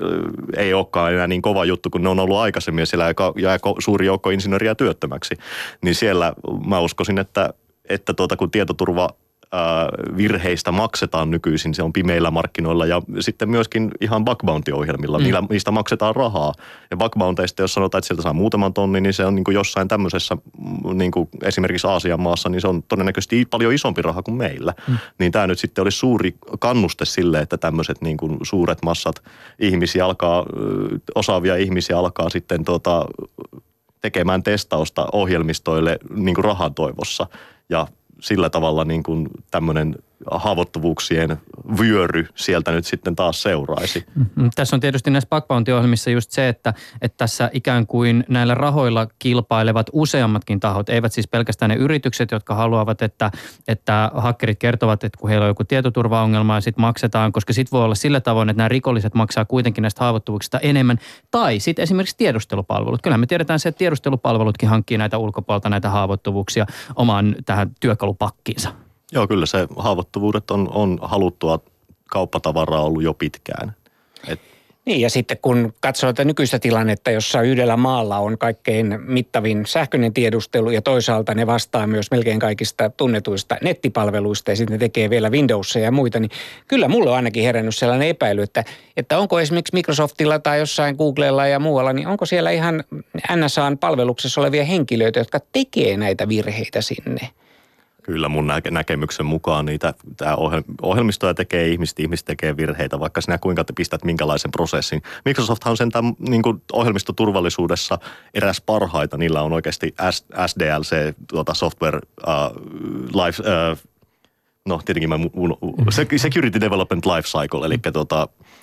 ei olekaan enää niin kova juttu, kun ne on ollut aikaisemmin ja siellä jää suuri joukko insinööriä työttömäksi. Niin siellä mä uskoisin, että, että tuota, kun tietoturva virheistä maksetaan nykyisin, se on pimeillä markkinoilla ja sitten myöskin ihan bug bounty-ohjelmilla, mm. millä, mistä maksetaan rahaa. Ja bug bounteista, jos sanotaan, että sieltä saa muutaman tonni, niin se on niin kuin jossain tämmöisessä, niin kuin esimerkiksi Aasian maassa, niin se on todennäköisesti paljon isompi raha kuin meillä. Mm. Niin tämä nyt sitten olisi suuri kannuste sille, että tämmöiset niin kuin suuret massat ihmisiä alkaa, osaavia ihmisiä alkaa sitten tuota, tekemään testausta ohjelmistoille niin kuin rahan toivossa ja sillä tavalla niin kuin tämmöinen haavoittuvuuksien vyöry sieltä nyt sitten taas seuraisi. Mm-hmm. Tässä on tietysti näissä bug bounty-ohjelmissa just se, että, että tässä ikään kuin näillä rahoilla kilpailevat useammatkin tahot, eivät siis pelkästään ne yritykset, jotka haluavat, että, että hakkerit kertovat, että kun heillä on joku tietoturvaongelma ja sitten maksetaan, koska sitten voi olla sillä tavoin, että nämä rikolliset maksaa kuitenkin näistä haavoittuvuuksista enemmän. Tai sitten esimerkiksi tiedustelupalvelut. Kyllähän me tiedetään se, että tiedustelupalvelutkin hankkii näitä ulkopuolta näitä haavoittuvuuksia omaan tähän työkalupakkiinsa. Joo, kyllä se haavoittuvuudet on, on haluttua kauppatavaraa ollut jo pitkään. Et Niin ja sitten kun katsoo tätä nykyistä tilannetta, jossa yhdellä maalla on kaikkein mittavin sähköinen tiedustelu ja toisaalta ne vastaa myös melkein kaikista tunnetuista nettipalveluista ja sitten ne tekee vielä Windowsia ja muita, niin kyllä mulle on ainakin herännyt sellainen epäily, että, että onko esimerkiksi Microsoftilla tai jossain Googlella ja muualla, niin onko siellä ihan N S A:n palveluksessa olevia henkilöitä, jotka tekee näitä virheitä sinne? Kyllä mun nä- näkemyksen mukaan niitä tämä ohjelmistoja tekee ihmiset, ihmiset tekee virheitä, vaikka sinä kuinka te pistät minkälaisen prosessin. Microsofthan on sentään niin kuin ohjelmistoturvallisuudessa eräs parhaita. Niillä on oikeasti S D L C, tuota software uh, life, uh, no tietenkin mä mun, Security Development Life Cycle, eli tuota,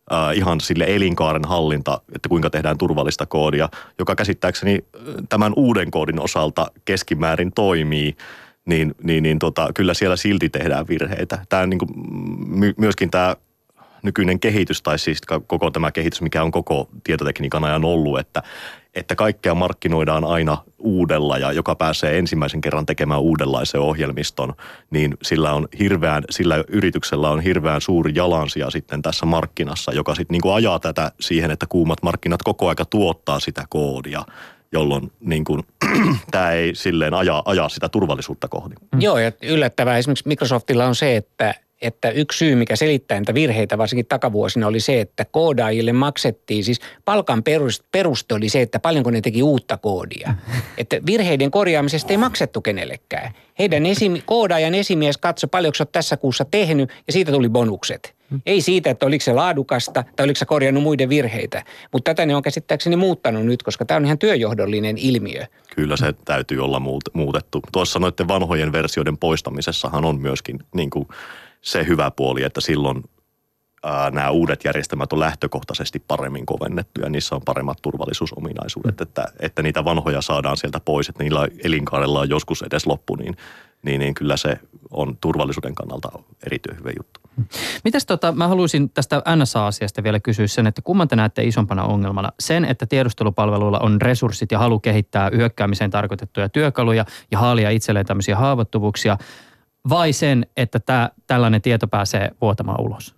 äh, ihan sille elinkaaren hallinta, että kuinka tehdään turvallista koodia, joka käsittääkseni tämän uuden koodin osalta keskimäärin toimii, niin, niin, niin tota, kyllä siellä silti tehdään virheitä. Tämä niin kuin, my, myöskin tämä nykyinen kehitys, tai siis koko tämä kehitys, mikä on koko tietotekniikan ajan ollut, että, että kaikkea markkinoidaan aina uudella ja joka pääsee ensimmäisen kerran tekemään uudenlaisen ohjelmiston, niin sillä on hirveän, sillä yrityksellä on hirveän suuri jalansija sitten tässä markkinassa, joka sitten niin kuin ajaa tätä siihen, että kuumat markkinat koko aika tuottaa sitä koodia, jolloin niin kuin, tämä ei silleen ajaa, ajaa sitä turvallisuutta kohti. Mm. Joo, ja yllättävää esimerkiksi Microsoftilla on se, että että yksi syy, mikä selittää niitä virheitä varsinkin takavuosina oli se, että koodaajille maksettiin, siis palkan peruste oli se, että paljonko ne teki uutta koodia. Että virheiden korjaamisesta ei maksettu kenellekään. Heidän esim, koodaajan esimies katsoi, paljonko sä oot tässä kuussa tehnyt ja siitä tuli bonukset. Ei siitä, että oliko se laadukasta tai oliko sä korjannut muiden virheitä. Mutta tätä ne on käsittääkseni muuttanut nyt, koska tämä on ihan työjohdollinen ilmiö. Kyllä se täytyy olla muutettu. Tuossa noiden vanhojen versioiden poistamisessahan on myöskin niin kuin se hyvä puoli, että silloin ää, nämä uudet järjestelmät on lähtökohtaisesti paremmin kovennettuja. Niissä on paremmat turvallisuusominaisuudet, että, että niitä vanhoja saadaan sieltä pois, että niillä elinkaarella on joskus edes loppu, niin, niin, niin kyllä se on turvallisuuden kannalta erityisen hyvä juttu. Mitäs tota, mä haluaisin tästä N S A-asiasta vielä kysyä sen, että kumman te näette isompana ongelmana? Sen, että tiedustelupalveluilla on resurssit ja halu kehittää hyökkäämiseen tarkoitettuja työkaluja ja haalia itselleen tämmöisiä haavoittuvuuksia, vai sen, että tää, tällainen tieto pääsee vuotamaan ulos?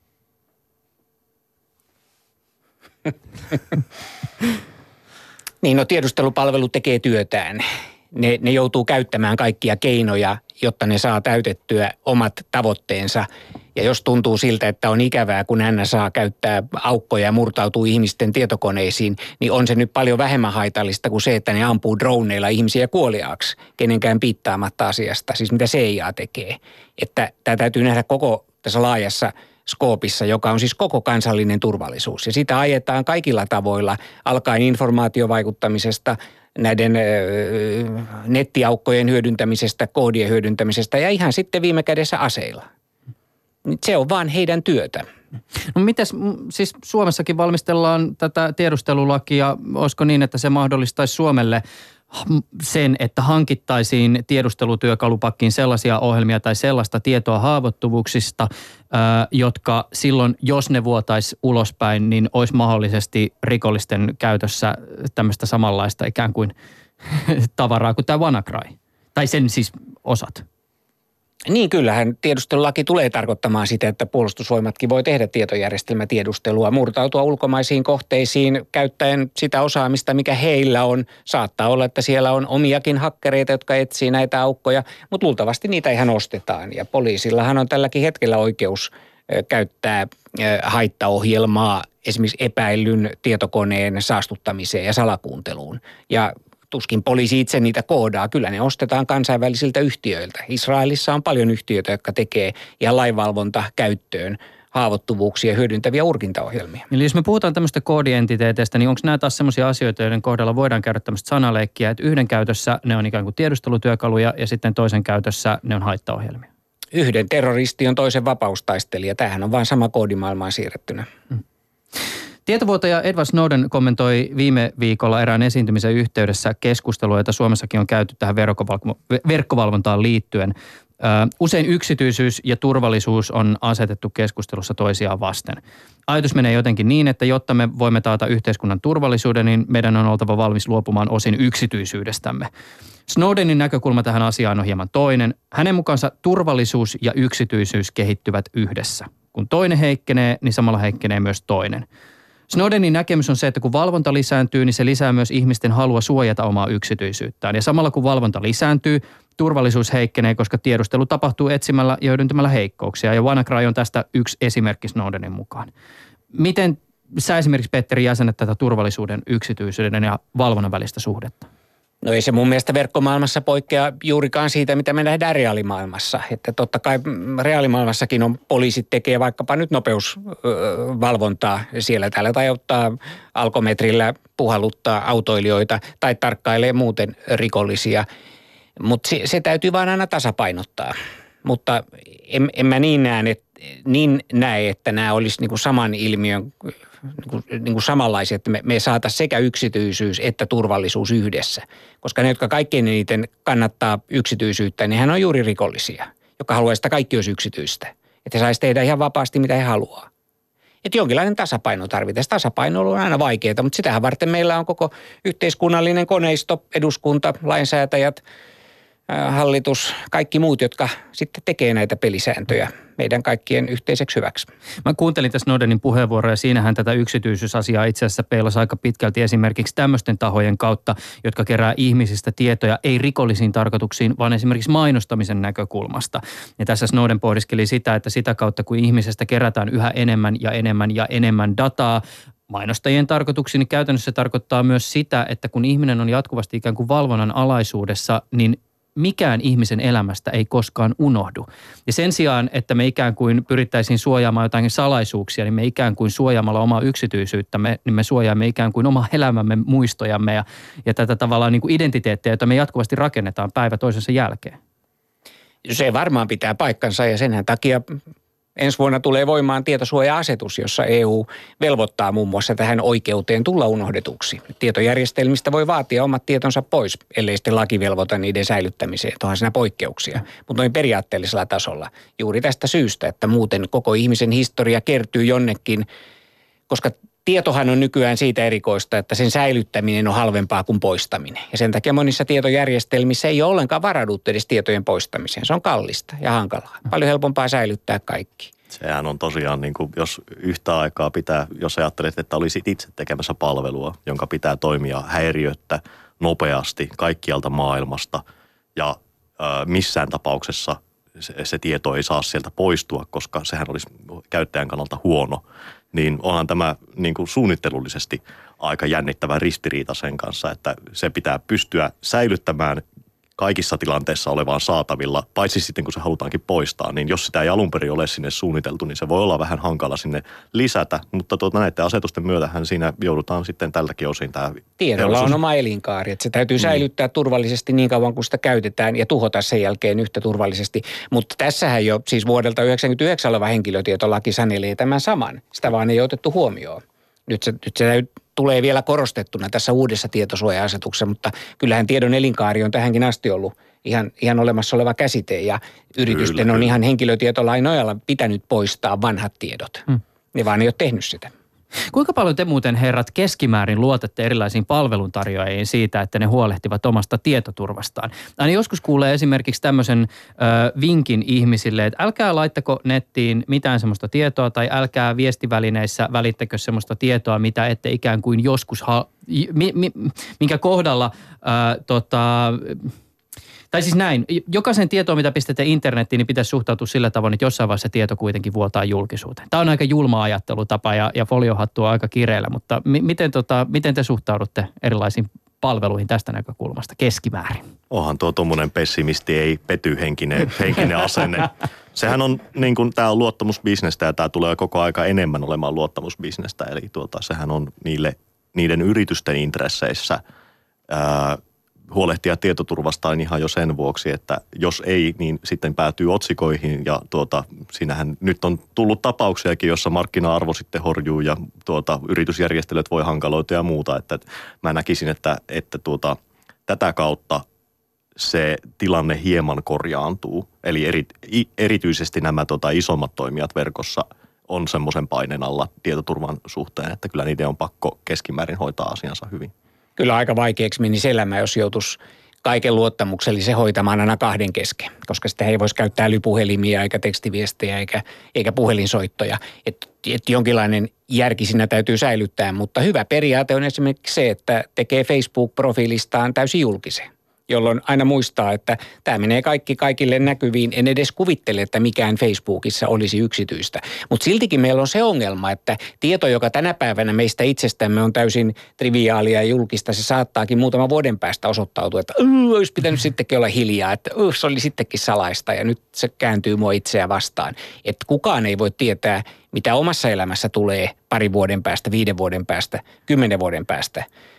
Niin, no tiedustelupalvelu tekee työtään. Ne, ne joutuu käyttämään kaikkia keinoja, jotta ne saa täytettyä omat tavoitteensa. Ja jos tuntuu siltä, että on ikävää, kun N S A käyttää aukkoja ja murtautuu ihmisten tietokoneisiin, niin on se nyt paljon vähemmän haitallista kuin se, että ne ampuu droneilla ihmisiä kuoliaaksi, kenenkään piittaamatta asiasta, siis mitä C I A tekee. Että tämä täytyy nähdä koko tässä laajassa skoopissa, joka on siis koko kansallinen turvallisuus. Ja sitä ajetaan kaikilla tavoilla, alkaen informaatiovaikuttamisesta, näiden ö, nettiaukkojen hyödyntämisestä, koodien hyödyntämisestä ja ihan sitten viime kädessä aseilla. Se on vaan heidän työtä. No mites, siis Suomessakin valmistellaan tätä tiedustelulakia, olisiko niin, että se mahdollistaisi Suomelle sen, että hankittaisiin tiedustelutyökalupakkiin sellaisia ohjelmia tai sellaista tietoa haavoittuvuuksista, jotka silloin, jos ne vuotaisi ulospäin, niin olisi mahdollisesti rikollisten käytössä tämmöistä samanlaista ikään kuin tavaraa kuin tämä WannaCry. Tai sen siis osat. Niin, kyllähän tiedustelulaki tulee tarkoittamaan sitä, että puolustusvoimatkin voi tehdä tietojärjestelmätiedustelua, murtautua ulkomaisiin kohteisiin käyttäen sitä osaamista, mikä heillä on. Saattaa olla, että siellä on omiakin hakkereita, jotka etsii näitä aukkoja, mutta luultavasti niitä ihan ostetaan. Ja poliisillahan on tälläkin hetkellä oikeus käyttää haittaohjelmaa esimerkiksi epäillyn tietokoneen saastuttamiseen ja salakuunteluun. Ja tuskin poliisi itse niitä koodaa. Kyllä ne ostetaan kansainvälisiltä yhtiöiltä. Israelissa on paljon yhtiöitä, jotka tekee ihan lainvalvonta käyttöön haavoittuvuuksia hyödyntäviä urkintaohjelmia. Eli jos me puhutaan tämmöistä koodientiteeteistä, niin onko nämä taas semmoisia asioita, joiden kohdalla voidaan käydä tämmöistä sanaleikkiä, että yhden käytössä ne on ikään kuin tiedustelutyökaluja ja sitten toisen käytössä ne on haittaohjelmia? Yhden terroristi on toisen vapaustaistelija. Tämähän on vain sama koodimaailmaan siirrettynä. Hmm. Tietovuotaja Edward Snowden kommentoi viime viikolla erään esiintymisen yhteydessä keskustelua, jota Suomessakin on käyty tähän verkkovalvontaan liittyen. Usein yksityisyys ja turvallisuus on asetettu keskustelussa toisiaan vasten. Ajatus menee jotenkin niin, että jotta me voimme taata yhteiskunnan turvallisuuden, niin meidän on oltava valmis luopumaan osin yksityisyydestämme. Snowdenin näkökulma tähän asiaan on hieman toinen. Hänen mukaansa turvallisuus ja yksityisyys kehittyvät yhdessä. Kun toinen heikkenee, niin samalla heikkenee myös toinen. Snowdenin näkemys on se, että kun valvonta lisääntyy, niin se lisää myös ihmisten halua suojata omaa yksityisyyttään. Ja samalla kun valvonta lisääntyy, turvallisuus heikkenee, koska tiedustelu tapahtuu etsimällä ja hyödyntämällä heikkouksia. Ja WannaCry on tästä yksi esimerkki Snowdenin mukaan. Miten sä esimerkiksi, Petteri, jäsenet tätä turvallisuuden, yksityisyyden ja valvonnan välistä suhdetta? No ei se mun mielestä verkkomaailmassa poikkea juurikaan siitä, mitä me nähdään reaalimaailmassa. Että totta kai reaalimaailmassakin on, poliisit tekee vaikkapa nyt nopeusvalvontaa siellä täällä tai ottaa alkometrillä puhalluttaa autoilijoita tai tarkkailee muuten rikollisia. Mutta se, se täytyy vaan aina tasapainottaa. mutta en, en mä niin näe, että, niin näe, että nämä olisi niin kuin saman ilmiön niin kuin, niin kuin samanlaisia, että me, me saataisiin sekä yksityisyys että turvallisuus yhdessä. Koska ne, jotka kaikkein eniten kannattaa yksityisyyttä, niin hän on juuri rikollisia, jotka haluaa, että kaikki olisi yksityistä. Että he saisi tehdä ihan vapaasti, mitä he haluaa. Että jonkinlainen tasapaino tarvitaan. Tasapaino on aina vaikeaa, mutta sitähän varten meillä on koko yhteiskunnallinen koneisto, eduskunta, lainsäätäjät, hallitus, kaikki muut, jotka sitten tekee näitä pelisääntöjä meidän kaikkien yhteiseksi hyväksi. Mä kuuntelin tässä Snowdenin puheenvuoroa ja siinähän tätä yksityisyysasiaa itse asiassa peilasi aika pitkälti esimerkiksi tämmöisten tahojen kautta, jotka kerää ihmisistä tietoja ei rikollisiin tarkoituksiin, vaan esimerkiksi mainostamisen näkökulmasta. Ja tässä Snowden pohdiskeli sitä, että sitä kautta kun ihmisestä kerätään yhä enemmän ja enemmän ja enemmän dataa, mainostajien tarkoituksiin, niin käytännössä se tarkoittaa myös sitä, että kun ihminen on jatkuvasti ikään kuin valvonnan alaisuudessa, niin mikään ihmisen elämästä ei koskaan unohdu. Ja sen sijaan, että me ikään kuin pyrittäisiin suojaamaan jotain salaisuuksia, niin me ikään kuin suojaamalla omaa yksityisyyttämme, niin me suojaamme ikään kuin omaa elämämme muistojamme ja, ja tätä tavallaan niin kuin identiteettiä, jota me jatkuvasti rakennetaan päivä toisensa jälkeen. Se varmaan pitää paikkansa ja senhän takia ensi vuonna tulee voimaan tietosuoja-asetus, jossa E U velvoittaa muun muassa tähän oikeuteen tulla unohdetuksi. Tietojärjestelmistä voi vaatia omat tietonsa pois, ellei sitten laki velvoita niiden säilyttämiseen. Onhan siinä poikkeuksia, mutta noin periaatteellisella tasolla. Juuri tästä syystä, että muuten koko ihmisen historia kertyy jonnekin, koska tietohan on nykyään siitä erikoista, että sen säilyttäminen on halvempaa kuin poistaminen. Ja sen takia monissa tietojärjestelmissä ei ole ollenkaan varauduttu edes tietojen poistamiseen. Se on kallista ja hankalaa. Paljon helpompaa säilyttää kaikki. Sehän on tosiaan, niin kuin, jos yhtä aikaa pitää, jos ajattelet, että olisit itse tekemässä palvelua, jonka pitää toimia häiriöttä nopeasti kaikkialta maailmasta ja äh, missään tapauksessa se, se tieto ei saa sieltä poistua, koska sehän olisi käyttäjän kannalta huono, niin onhan tämä niin kuin suunnittelullisesti aika jännittävä ristiriita sen kanssa, että se pitää pystyä säilyttämään kaikissa tilanteissa olevaan saatavilla, paitsi sitten kun se halutaankin poistaa, niin jos sitä ei alun perin ole sinne suunniteltu, niin se voi olla vähän hankala sinne lisätä, mutta tuota, näiden asetusten myötähän siinä joudutaan sitten tältäkin osin tämä tiedolla teollisuus on oma elinkaari, että se täytyy säilyttää mm. turvallisesti niin kauan kuin sitä käytetään ja tuhota sen jälkeen yhtä turvallisesti, mutta tässähän jo siis vuodelta yhdeksänkymmentäyhdeksän oleva henkilötietolaki sanelee tämän saman, sitä vaan ei otettu huomioon. Nyt se, nyt se tulee vielä korostettuna tässä uudessa tietosuoja-asetuksessa, mutta kyllähän tiedon elinkaari on tähänkin asti ollut ihan, ihan olemassa oleva käsite ja yritysten kyllä, on kyllä. ihan henkilötietolain nojalla pitänyt poistaa vanhat tiedot. Hmm. Ne vaan ei ole tehnyt sitä. Kuinka paljon te muuten, herrat, keskimäärin luotatte erilaisiin palveluntarjoajiin siitä, että ne huolehtivat omasta tietoturvastaan? Aina joskus kuulee esimerkiksi tämmöisen ö, vinkin ihmisille, että älkää laittako nettiin mitään semmoista tietoa tai älkää viestivälineissä välittäkö semmoista tietoa, mitä ette ikään kuin joskus, ha- mi- mi- minkä kohdalla ö, tota... Tai siis näin, jokaisen tietoon, mitä pistätte internettiin, niin pitäisi suhtautua sillä tavoin, että jossain vaiheessa tieto kuitenkin vuotaa julkisuuteen. Tämä on aika julma ajattelutapa ja, ja foliohattu on aika kireellä, mutta mi, miten, tota, miten te suhtaudutte erilaisiin palveluihin tästä näkökulmasta keskimäärin? Onhan tuo tuommoinen pessimisti ei pety henkinen, henkinen asenne. Sehän on niin kuin, tämä on luottamusbisnestä ja tämä tulee koko aika enemmän olemaan luottamusbisnestä. Eli tuota, sehän on niille, niiden yritysten intresseissä ää, huolehtia tietoturvastaan ihan jo sen vuoksi, että jos ei, niin sitten päätyy otsikoihin ja tuota, siinähän nyt on tullut tapauksiakin, jossa markkina-arvo sitten horjuu ja tuota, yritysjärjestelyt voi hankaloita ja muuta, että mä näkisin, että, että tuota, tätä kautta se tilanne hieman korjaantuu, eli eri, erityisesti nämä tuota, isommat toimijat verkossa on semmoisen paineen alla tietoturvan suhteen, että kyllä niiden on pakko keskimäärin hoitaa asiansa hyvin. Kyllä aika vaikeaksi menisi elämä, jos joutuisi kaiken luottamuksellisen hoitamaan aina kahden kesken, koska sitä ei voisi käyttää älypuhelimia eikä tekstiviestejä eikä, eikä puhelinsoittoja. Että et jonkinlainen järki siinä täytyy säilyttää, mutta hyvä periaate on esimerkiksi se, että tekee Facebook-profiilistaan täysin julkisen, jolloin aina muistaa, että tämä menee kaikki kaikille näkyviin. En edes kuvittele, että mikään Facebookissa olisi yksityistä. Mutta siltikin meillä on se ongelma, että tieto, joka tänä päivänä meistä itsestämme on täysin triviaalia ja julkista, se saattaakin muutaman vuoden päästä osoittautua, että olisi pitänyt sittenkin olla hiljaa, että se oli sittenkin salaista ja nyt se kääntyy mua itseä vastaan. Että kukaan ei voi tietää, mitä omassa elämässä tulee parin vuoden päästä, viiden vuoden päästä, kymmenen vuoden päästä.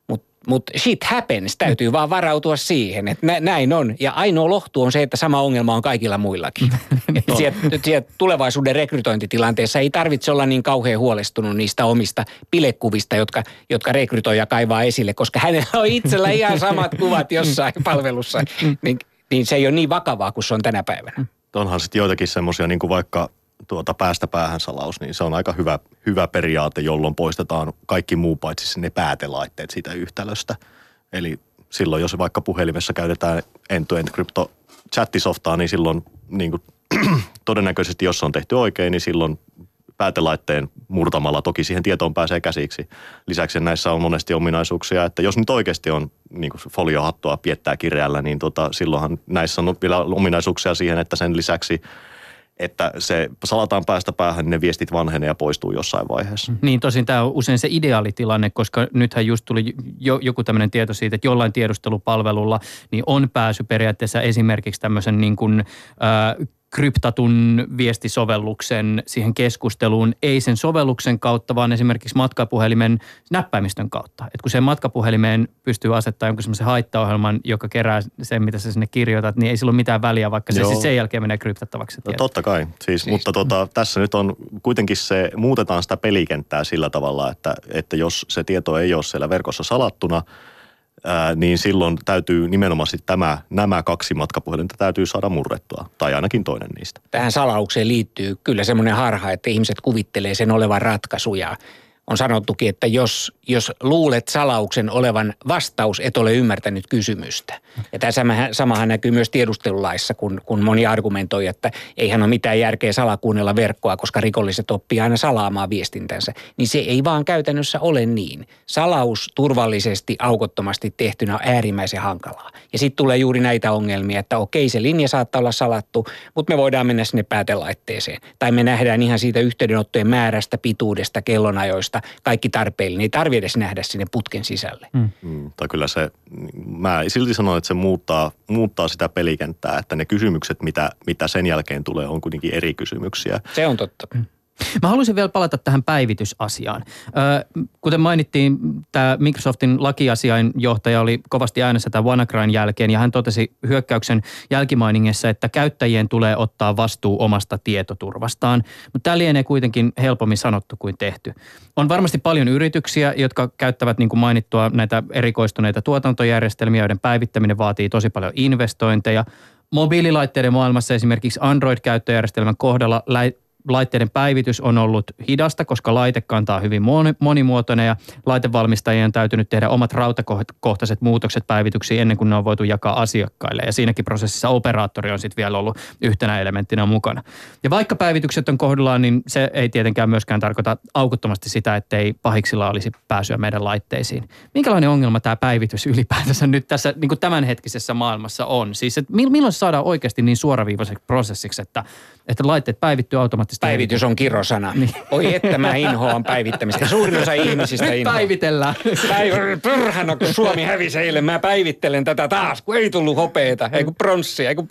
Mutta mut shit happens, täytyy vaan varautua siihen, että nä, näin on. Ja ainoa lohtu on se, että sama ongelma on kaikilla muillakin. Sieltä sielt tulevaisuuden rekrytointitilanteessa ei tarvitse olla niin kauhean huolestunut niistä omista pilekuvista, jotka, jotka rekrytoija kaivaa esille, koska hänellä on itsellä ihan samat kuvat jossain palvelussa. Niin, niin se ei ole niin vakavaa kuin se on tänä päivänä. Onhan sitten joitakin semmoisia, niin kuin vaikka tuota päästä päähän salaus, niin se on aika hyvä, hyvä periaate, jolloin poistetaan kaikki muu paitsi ne päätelaitteet siitä yhtälöstä. Eli silloin, jos vaikka puhelimessa käytetään end-to-end crypto chattisoftaa, niin silloin niin kuin, todennäköisesti, jos se on tehty oikein, niin silloin päätelaitteen murtamalla toki siihen tietoon pääsee käsiksi. Lisäksi näissä on monesti ominaisuuksia, että jos nyt oikeasti on niin kuin foliohattua piettää kireällä, niin tota, silloinhan näissä on vielä ominaisuuksia siihen, että sen lisäksi että se salataan päästä päähän, niin ne viestit vanhenee ja poistuu jossain vaiheessa. Niin tosin tämä on usein se ideaalitilanne, koska nythän just tuli jo, joku tämmöinen tieto siitä, että jollain tiedustelupalvelulla niin on pääsy periaatteessa esimerkiksi tämmöisen niin kuin äh, kryptatun viestisovelluksen siihen keskusteluun, ei sen sovelluksen kautta, vaan esimerkiksi matkapuhelimen näppäimistön kautta. Et kun se matkapuhelimeen pystyy asettamaan jonkun semmoisen haittaohjelman, joka kerää sen, mitä sä sinne kirjoitat, niin ei sillä ole mitään väliä, vaikka se siis sen jälkeen menee kryptattavaksi. No, totta kai, siis, siis. mutta tota, tässä nyt on kuitenkin se, muutetaan sitä pelikenttää sillä tavalla, että, että jos se tieto ei ole siellä verkossa salattuna, Ää, niin silloin täytyy nimenomaan tämä, nämä kaksi matkapuhelinta täytyy saada murrettua, tai ainakin toinen niistä. Tähän salaukseen liittyy kyllä semmoinen harha, että ihmiset kuvittelee sen olevan ratkaisuja. On sanottukin, että jos, jos luulet salauksen olevan vastaus, et ole ymmärtänyt kysymystä. Ja tämä samahan, samahan näkyy myös tiedustelulaissa, kun, kun moni argumentoi, että eihän ole mitään järkeä salakuunnella verkkoa, koska rikolliset oppii aina salaamaan viestintänsä. Niin se ei vaan käytännössä ole niin. Salaus turvallisesti, aukottomasti tehtynä on äärimmäisen hankalaa. Ja sitten tulee juuri näitä ongelmia, että okei, se linja saattaa olla salattu, mutta me voidaan mennä sinne päätelaitteeseen. Tai me nähdään ihan siitä yhteydenottojen määrästä, pituudesta, kellonajoista, kaikki tarpeellinen. Ei tarvitse edes nähdä sinne putken sisälle. Mm. Mm, tai kyllä se, mä silti sanon, että se muuttaa, muuttaa sitä pelikenttää, että ne kysymykset, mitä, mitä sen jälkeen tulee, on kuitenkin eri kysymyksiä. Se on totta. Mm. Mä haluaisin vielä palata tähän päivitysasiaan. Ö, kuten mainittiin, tämä Microsoftin lakiasiainjohtaja oli kovasti äänessä tämän WannaCryn jälkeen ja hän totesi hyökkäyksen jälkimainingissa, että käyttäjien tulee ottaa vastuu omasta tietoturvastaan. Mutta tämä lienee kuitenkin helpommin sanottu kuin tehty. On varmasti paljon yrityksiä, jotka käyttävät niin kuin mainittua näitä erikoistuneita tuotantojärjestelmiä, joiden päivittäminen vaatii tosi paljon investointeja. Mobiililaitteiden maailmassa esimerkiksi Android-käyttöjärjestelmän kohdalla laitteiden päivitys on ollut hidasta, koska laite kantaa hyvin monimuotoinen ja laitevalmistajien on täytynyt tehdä omat rautakohtaiset muutokset päivityksiin ennen kuin ne on voitu jakaa asiakkaille. Ja siinäkin prosessissa operaattori on sitten vielä ollut yhtenä elementtinä mukana. Ja vaikka päivitykset on kohdallaan, niin se ei tietenkään myöskään tarkoita aukottomasti sitä, ettei pahiksilla olisi pääsyä meidän laitteisiin. Minkälainen ongelma tämä päivitys ylipäätänsä nyt tässä niin kuin tämänhetkisessä maailmassa on? Siis että milloin se saadaan oikeasti niin suoraviivaiseksi prosessiksi, että, että laitteet päivittyy automaattisesti? Päivitys on kirosana. Niin. Oi että mä inhoan päivittämistä. Suurin osa ihmisistä nyt inhoa. päivitellään. Päiv- Pörhänä, kun Suomi hävisi eilen. Mä päivittelen tätä taas, kun ei tullut hopeeta, ei kun pronssia, ei kun...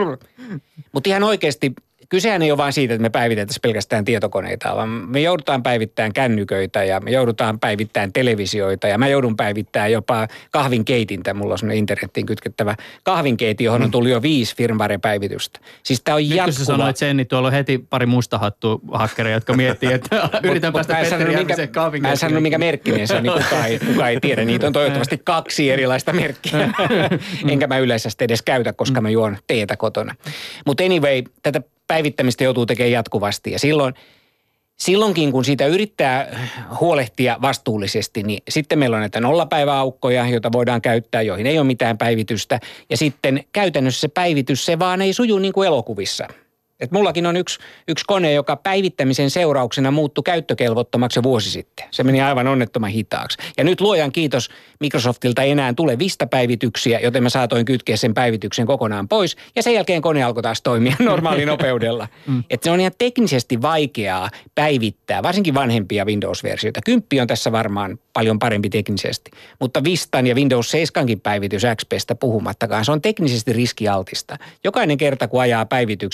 Mutta ihan oikeasti, kysehän ei ole vain siitä, että me päivitettäisiin pelkästään tietokoneita, vaan me joudutaan päivittämään kännyköitä ja me joudutaan päivittämään televisioita ja mä joudun päivittämään jopa kahvinkeitintä. Mulla on semmoinen internettiin kytkettävä kahvinkeitin, johon on tullut jo viisi firmware-päivitystä. Siis tää on jatkuva. Nyt kun sä sanoit sen, niin tuolla on heti pari mustahattu-hakkeria, jotka miettii, että yritän päästä Petteri Järvisen kahvinkeitin. Mä en sanonut, mikä merkkinen se on, niin kukaan ei, kuka ei tiedä. Niitä on toivottavasti kaksi erilaista merkkiä. Enkä mä yleensä edes käytä, koska mä juon teetä kotona. Mutta anyway, tätä päivittämistä joutuu tekemään jatkuvasti ja silloin, silloinkin kun siitä yrittää huolehtia vastuullisesti, niin sitten meillä on näitä nollapäiväaukkoja, joita voidaan käyttää, joihin ei ole mitään päivitystä ja sitten käytännössä se päivitys, se vaan ei suju niin kuin elokuvissa. Et mullakin on yksi, yksi kone, joka päivittämisen seurauksena muuttui käyttökelvottomaksi vuosi sitten. Se meni aivan onnettoman hitaaksi. Ja nyt luojan kiitos Microsoftilta ei enää tule Vista-päivityksiä, joten mä saatoin kytkeä sen päivityksen kokonaan pois. Ja sen jälkeen kone alkoi taas toimia normaalinopeudella. Mm. Että se on ihan teknisesti vaikeaa päivittää, varsinkin vanhempia Windows-versioita. Kymppi on tässä varmaan paljon parempi teknisesti. Mutta Vistan ja Windows seitsemänkin päivitys X P:stä puhumattakaan, se on teknisesti riskialtista. Jokainen kerta, kun ajaa päivityksen, aina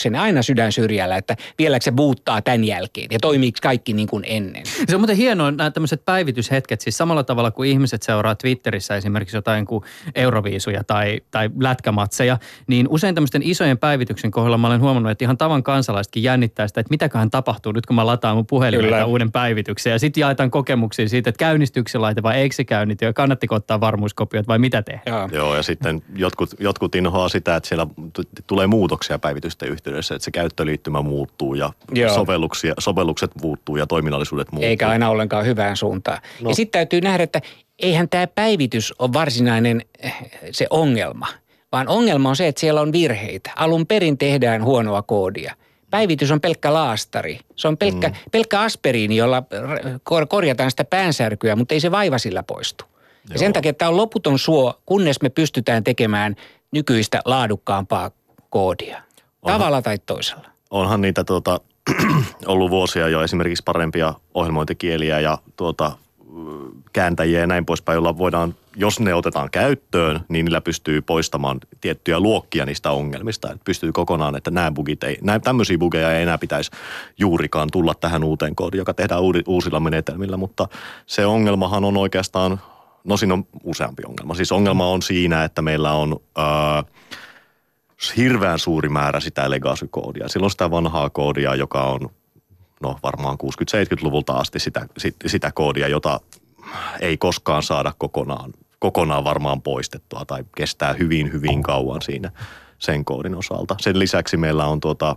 sydän syrjällä, että vieläkö se buuttaa tämän jälkeen ja toimiiko kaikki niin kuin ennen. Se on muuten hienoa nämä tämmöiset päivityshetket, siis samalla tavalla kuin ihmiset seuraa Twitterissä esimerkiksi jotain kuin euroviisuja tai, tai lätkämatseja, niin usein tämmöisten isojen päivityksen kohdalla mä olen huomannut, että ihan tavan kansalaisetkin jännittää sitä, että mitäköhän tapahtuu nyt, kun mä lataan mun puhelimeen uuden päivityksen ja sitten jaetaan kokemuksia siitä, että käynnistyykö se laite vai eikö se käynnity ja kannattiko ottaa varmuuskopiot vai mitä tehdään. Joo, Joo ja sitten jotkut, jotkut inhoaa sitä, että siellä t- tulee muutoksia päivitysten yhteydessä, että se käyttöliittymä muuttuu ja sovelluksia, sovellukset muuttuu ja toiminnallisuudet muuttuu. Eikä aina ollenkaan hyvään suuntaan. No. Ja sitten täytyy nähdä, että eihän tämä päivitys ole varsinainen se ongelma, vaan ongelma on se, että siellä on virheitä. Alun perin tehdään huonoa koodia. Päivitys on pelkkä laastari. Se on pelkkä, mm. pelkkä aspiriini, jolla korjataan sitä päänsärkyä, mutta ei se vaiva sillä poistu. Joo. Ja sen takia tämä on loputon suo, kunnes me pystytään tekemään nykyistä laadukkaampaa koodia. Tavalla onhan, tai toisella. Onhan niitä tuota, ollut vuosia jo esimerkiksi parempia ohjelmointikieliä ja tuota, kääntäjiä ja näin poispäin, jolla voidaan, jos ne otetaan käyttöön, niin niillä pystyy poistamaan tiettyjä luokkia niistä ongelmista. Että pystyy kokonaan, että nämä bugit ei, nämä tämmöisiä bugeja ei enää pitäisi juurikaan tulla tähän uuteen koodiin, joka tehdään uusilla menetelmillä, mutta se ongelmahan on oikeastaan, no siinä on useampi ongelma. Siis ongelma on siinä, että meillä on ää, hirveän suuri määrä sitä legacy-koodia. Silloin sitä vanhaa koodia, joka on no varmaan kuusikymmentä-seitsemänkymmentäluvulta asti sitä, sitä koodia, jota ei koskaan saada kokonaan, kokonaan varmaan poistettua tai kestää hyvin, hyvin kauan siinä sen koodin osalta. Sen lisäksi meillä on tuota,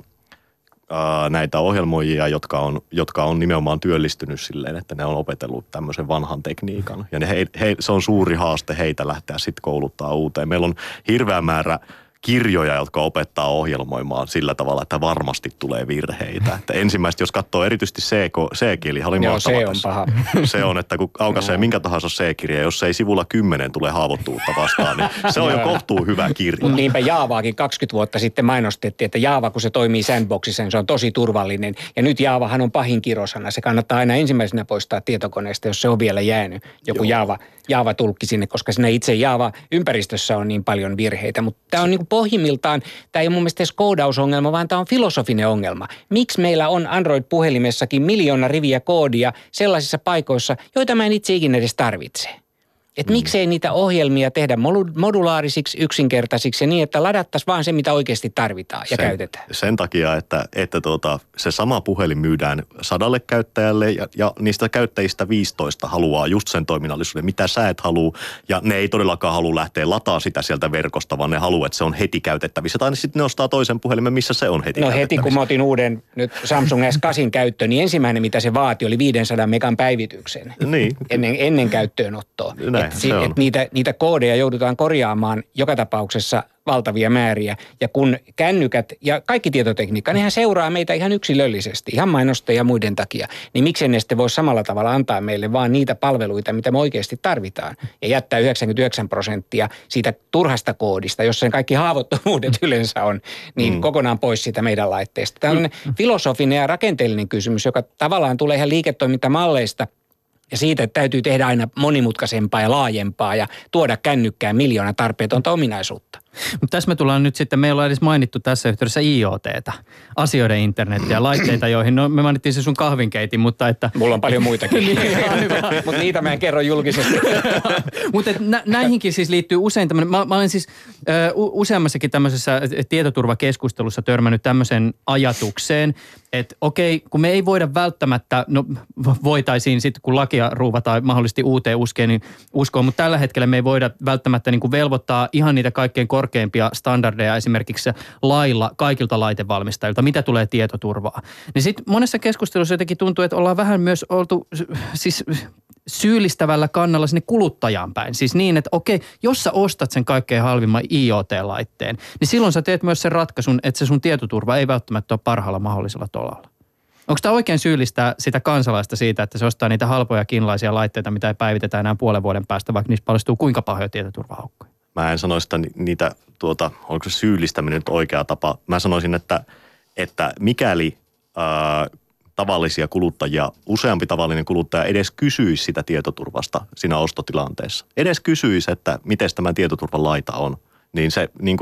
ää, näitä ohjelmoijia, jotka on, jotka on nimenomaan työllistynyt silleen, että ne on opetellut tämmöisen vanhan tekniikan. Ja ne he, he, se on suuri haaste heitä lähteä sitten kouluttaa uuteen. Meillä on hirveä määrä kirjoja, jotka opettaa ohjelmoimaan sillä tavalla, että varmasti tulee virheitä. Että ensimmäistä, jos katsoo erityisesti C-kieli, oli Joo, se on paha. Se on, että kun aukaisee minkä tahansa C-kirja, jos ei sivulla kymmenen tule haavoittuvuutta vastaan, niin se on jo kohtuu hyvä kirja. Mutta niinpä Javaakin kaksikymmentä vuotta sitten mainostettiin, että Java, kun se toimii sandboxissa, niin se on tosi turvallinen. Ja nyt Javahan on pahin kirosana. Se kannattaa aina ensimmäisenä poistaa tietokoneesta, jos se on vielä jäänyt joku Java, Java-tulkki sinne, koska siinä itse Java-ympäristössä on niin paljon virheitä. Mutta tämä on niin kuin pohjimmiltaan, tämä ei ole mun mielestä edes koodausongelma, vaan tämä on filosofinen ongelma. Miksi meillä on Android-puhelimessakin miljoona riviä koodia sellaisissa paikoissa, joita mä en itse ikinä edes tarvitse? Että mm. miksei niitä ohjelmia tehdä modulaarisiksi, yksinkertaisiksi ja niin, että ladattaisiin vaan se, mitä oikeasti tarvitaan ja sen, käytetään. Sen takia, että, että tuota, se sama puhelin myydään sadalle käyttäjälle ja, ja niistä käyttäjistä viisitoista haluaa just sen toiminnallisuuden, mitä sä et halua. Ja ne ei todellakaan halua lähteä lataa sitä sieltä verkosta, vaan ne haluaa, että se on heti käytettävissä. Tai sitten ne ostaa toisen puhelimen, missä se on heti No käytettävissä. heti kun mä otin uuden nyt Samsung S kahdeksan käyttöön, niin ensimmäinen mitä se vaati oli viisisataa megan päivityksen niin. ennen, ennen käyttöönottoa. Että si, et niitä, niitä koodeja joudutaan korjaamaan joka tapauksessa valtavia määriä. Ja kun kännykät ja kaikki tietotekniikka, nehän seuraa meitä ihan yksilöllisesti, ihan mainosten ja muiden takia. Niin miksei ne sitten voi samalla tavalla antaa meille vaan niitä palveluita, mitä me oikeasti tarvitaan. Ja jättää yhdeksänkymmentäyhdeksän prosenttia siitä turhasta koodista, jossa sen kaikki haavoittuvuudet yleensä on, niin mm. kokonaan pois siitä meidän laitteesta. Tämä on mm. filosofinen ja rakenteellinen kysymys, joka tavallaan tulee ihan liiketoimintamalleista. Ja siitä, että täytyy tehdä aina monimutkaisempaa ja laajempaa ja tuoda kännykkään miljoona tarpeetonta ominaisuutta. Mutta tässä me tullaan nyt sitten, meillä on edes mainittu tässä yhteydessä I O T:tä, asioiden internetiä, laitteita, joihin, no me mainittiin se sun kahvinkeitin, mutta että... Mulla on paljon muitakin, mutta niitä mä en kerro julkisesti. Mutta nä, näihinkin siis liittyy usein tämmöinen, mä, mä olen siis ö, useammassakin tämmöisessä tietoturvakeskustelussa törmännyt tämmöiseen ajatukseen, että okei, kun me ei voida välttämättä, no voitaisiin sitten kun lakia ruuvataan mahdollisesti uuteen uskeen, niin uskoon, mutta tällä hetkellä me ei voida välttämättä niin kuin velvoittaa ihan niitä kaikkein korkeimpia standardeja esimerkiksi lailla kaikilta laitevalmistajilta, mitä tulee tietoturvaa. Niin sitten monessa keskustelussa jotenkin tuntuu, että ollaan vähän myös oltu siis syyllistävällä kannalla sinne kuluttajaan päin. Siis niin, että okei, jos sä ostat sen kaikkein halvimman I O T-laitteen, niin silloin sä teet myös sen ratkaisun, että se sun tietoturva ei välttämättä ole parhaalla mahdollisella tolalla. Onko tämä oikein syyllistää sitä kansalaista siitä, että se ostaa niitä halpoja kiinalaisia laitteita, mitä ei päivitetä enää puolen vuoden päästä, vaikka niistä paljastuu kuinka pahoja tietoturvahaukkoja? Mä en sanoisi, että niitä, tuota, onko se syyllistäminen nyt oikea tapa. Mä sanoisin, että, että mikäli ää, tavallisia kuluttajia, useampi tavallinen kuluttaja edes kysyisi sitä tietoturvasta siinä ostotilanteessa. Edes kysyisi, että miten tämä tietoturvan laita on, niin se niin kuin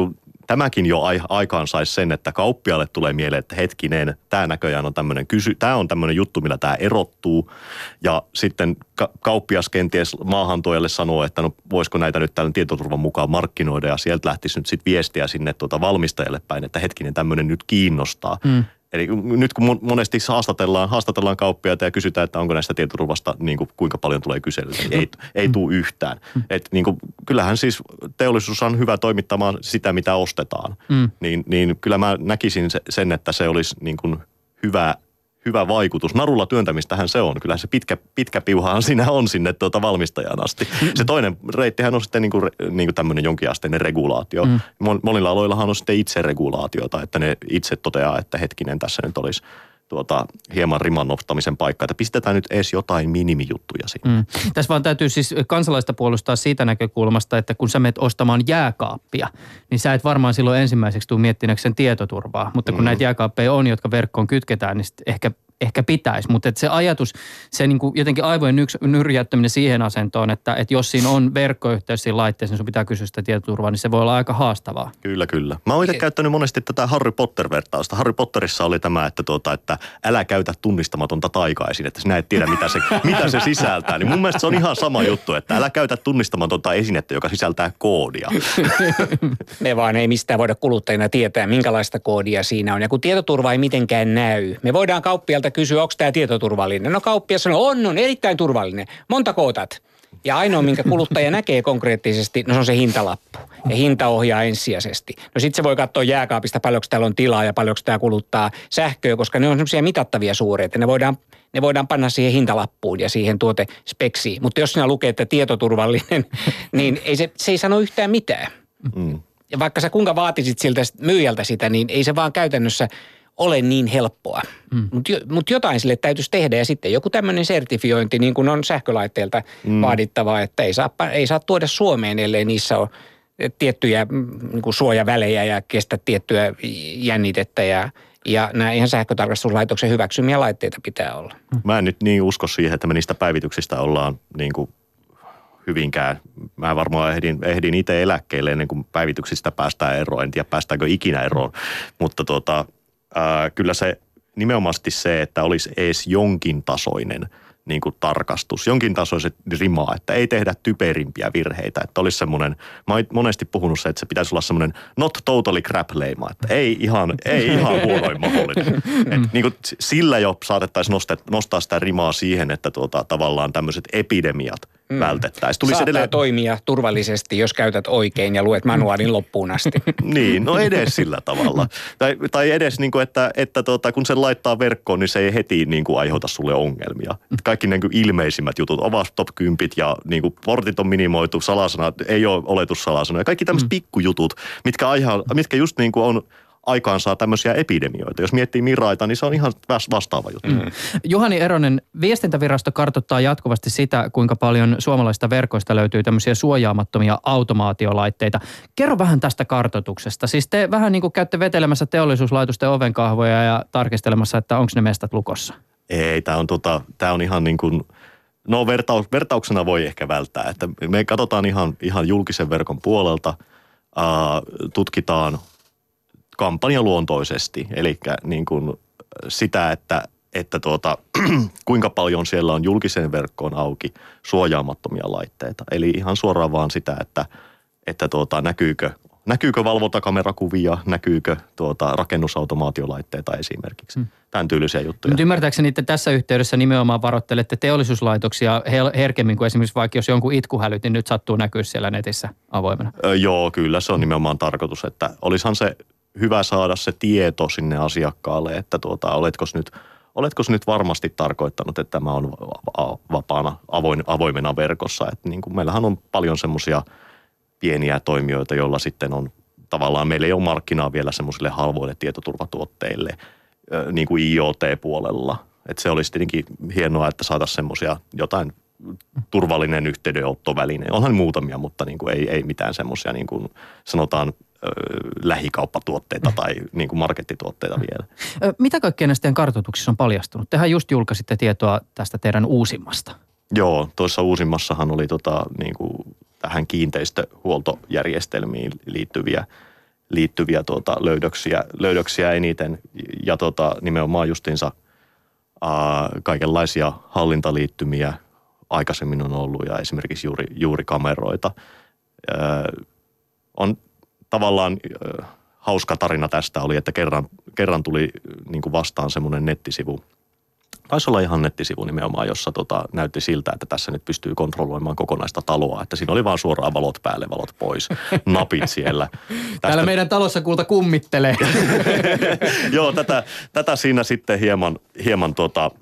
tämäkin jo aikaan saisi sen, että kauppialle tulee mieleen, että hetkinen, tämä näköjään on tämmöinen kysy, tämä on tämmöinen juttu, millä tämä erottuu. Ja sitten ka- kauppias kenties maahantuojalle sanoo, että no voisiko näitä nyt tällä tietoturvan mukaan markkinoida, ja sieltä lähtisi nyt sitten viestiä sinne tuota valmistajalle päin, että hetkinen, tämmöinen nyt kiinnostaa. Mm. Eli nyt kun monesti haastatellaan, haastatellaan kauppiaita ja kysytään, että onko näistä tietoturvasta niin kuin, kuinka paljon tulee kyselyitä, niin ei, ei tule yhtään. Et, niin kuin, kyllähän siis teollisuus on hyvä toimittamaan sitä, mitä ostetaan. Mm. Niin, niin kyllä mä näkisin sen, että se olisi niin kuin hyvä, hyvä vaikutus. Narulla työntämistähän se on. Kyllähän se pitkä, pitkä piuhahan siinä on sinne tuota valmistajan asti. Se toinen reittihän on sitten niin kuin, niin kuin tämmöinen jonkinasteinen regulaatio. Mm. Monilla aloillahan on sitten itse regulaatiota, että ne itse toteaa, että hetkinen, tässä nyt olisi tuota, hieman riman nostamisen paikka, että pistetään nyt edes jotain minimijuttuja sinne. Mm. Tässä vaan täytyy siis kansalaista puolustaa siitä näkökulmasta, että kun sä menet ostamaan jääkaappia, niin sä et varmaan silloin ensimmäiseksi tule miettineeksi sen tietoturvaa. Mutta kun mm. näitä jääkaappeja on, jotka verkkoon kytketään, niin ehkä ehkä pitäisi, mutta se ajatus, se niin kuin jotenkin aivojen yks, nyrjäyttäminen siihen asentoon, että, että jos siinä on verkkoyhteys siinä laitteessa, niin sun pitää kysyä sitä tietoturvaa, niin se voi olla aika haastavaa. Kyllä, kyllä. Mä oon itse käyttänyt monesti tätä Harry Potter-vertausta. Harry Potterissa oli tämä, että, tuota, että älä käytä tunnistamatonta taikaisin, että sinä et tiedä, mitä se, mitä se sisältää. Niin mun mielestä se on ihan sama juttu, että älä käytä tunnistamatonta esinettä, joka sisältää koodia. Me vaan ei mistään voida kuluttajina tietää, minkälaista koodia siinä on. Ja kun tietoturva ei mitenkään näy, me voidaan kauppialta kysyä, onko tämä tietoturvallinen. No kauppias sanoo, on, on erittäin turvallinen. Montako otat? Ja ainoa, minkä kuluttaja näkee konkreettisesti, no se on se hintalappu. Ja hinta ohjaa ensisijaisesti. No sitten se voi katsoa jääkaapista, paljonko täällä on tilaa ja paljonko tämä kuluttaa sähköä, koska ne on semmoisia mitattavia suureita. Ne voidaan, ne voidaan panna siihen hintalappuun ja siihen tuotespeksiin. Mutta jos sinä lukee, että tietoturvallinen, niin ei se, se ei sano yhtään mitään. Mm. Ja vaikka sä kuinka vaatisit siltä myyjältä sitä, niin ei se vaan käytännössä ole niin helppoa. Mm. Mutta mut jotain sille täytyisi tehdä ja sitten joku tämmöinen sertifiointi, niin kuin on sähkölaitteelta mm. vaadittavaa, että ei saa, ei saa tuoda Suomeen, ellei niissä ole tiettyjä niin kuin suojavälejä ja kestä tiettyä jännitettä ja Ja nämä ihan sähkötarkastuslaitoksen hyväksymiä laitteita pitää olla. Mä en nyt niin usko siihen, että me niistä päivityksistä ollaan niin kuin hyvinkään. Mä varmaan ehdin, ehdin itse eläkkeelle ennen kuin päivityksistä päästään eroon. En tiedä, päästäänkö ikinä eroon. Mutta tuota, ää, kyllä se nimenomaan se, että olisi edes jonkin tasoinen niin kuin tarkastus, jonkin tasoiset rimaa, että ei tehdä typerimpiä virheitä. Että olisi semmoinen, mä oon monesti puhunut se, että se pitäisi olla semmoinen not totally crap-leima, että ei ihan, ei ihan huonoin mahdollinen. Että niin kuin sillä jo saatettaisiin nostaa, nostaa sitä rimaa siihen, että tuota, tavallaan tämmöiset epidemiat mm. vältettäisiin. Saattaa edelleen toimia turvallisesti, jos käytät oikein ja luet manuaalin loppuun asti. Niin, no edes sillä tavalla. Tai, tai edes niin kuin, että, että tuota, kun sen laittaa verkkoon, niin se ei heti niin kuin aiheuta sulle ongelmia. Kaikki niin kuin ilmeisimmät jutut, ovat top kympit ja niin kuin portit on minimoitu, salasanat, ei ole oletussalasanoja. Kaikki tämmöiset mm. pikkujutut, mitkä, aiha, mitkä just niin kuin on aikaan saa tämmöisiä epidemioita. Jos miettii Miraita, niin se on ihan vastaava juttu. Mm. Juhani Eronen, viestintävirasto kartoittaa jatkuvasti sitä, kuinka paljon suomalaisista verkoista löytyy tämmöisiä suojaamattomia automaatiolaitteita. Kerro vähän tästä kartoituksesta. Siis te vähän niin kuin käytte vetelemässä teollisuuslaitosten ovenkahvoja ja tarkistelemassa, että onko ne mestat lukossa. Ei, tämä on, tota, tää on ihan niin kuin, no vertaus, vertauksena voi ehkä välttää, että me katsotaan ihan, ihan julkisen verkon puolelta, äh, tutkitaan kampanjaluontoisesti, eli niin kuin sitä, että, että tuota, kuinka paljon siellä on julkiseen verkkoon auki suojaamattomia laitteita. Eli ihan suoraan vaan sitä, että, että tuota, näkyykö, näkyykö valvontakamerakuvia, näkyykö tuota, rakennusautomaatiolaitteita esimerkiksi. Hmm. Tämän tyylisiä juttuja. Mutta ymmärtääkseni, että tässä yhteydessä nimenomaan varoittelette teollisuuslaitoksia herkemmin kuin esimerkiksi vaikka jos jonkun itkuhälyt, niin nyt sattuu näkyä siellä netissä avoimena. Ö, joo, kyllä se on nimenomaan tarkoitus, että olisihan se hyvä saada se tieto sinne asiakkaalle, että tuota, oletko nyt, oletko nyt varmasti tarkoittanut, että tämä on vapaana, avoin, avoimena verkossa. Että niin kuin meillähän on paljon semmoisia pieniä toimijoita, joilla sitten on tavallaan, meillä ei ole markkinaa vielä semmoisille halvoille tietoturvatuotteille, niin kuin I O T-puolella. Että se olisi tietenkin hienoa, että saataisiin semmoisia jotain turvallinen yhteydenottoväline. Onhan muutamia, mutta niin kuin ei, ei mitään semmoisia niin kuin sanotaan lähikauppatuotteita tai niin kuin markettituotteita vielä. Mitä kaikkea näistä teidän kartoituksissa on paljastunut? Tehän just julkaisitte tietoa tästä teidän uusimmasta. Joo, tuossa uusimmassahan oli tota, niin kuin tähän kiinteistöhuoltojärjestelmiin liittyviä, liittyviä tuota, löydöksiä, löydöksiä eniten ja tuota, nimenomaan justiinsa ää, kaikenlaisia hallintaliittymiä aikaisemmin on ollut ja esimerkiksi juuri, juuri kameroita. Ää, on tavallaan ää, hauska tarina tästä oli, että kerran, kerran tuli niin kuin vastaan semmoinen nettisivu. Taisi olla ihan nettisivu nimenomaan, jossa tota, näytti siltä, että tässä nyt pystyy kontrolloimaan kokonaista taloa. Että siinä oli vaan suoraan valot päälle, valot pois, napit siellä. Tästä... Täällä meidän talossa kulta kummittelee. Joo, tätä, tätä siinä sitten hieman, hieman tota,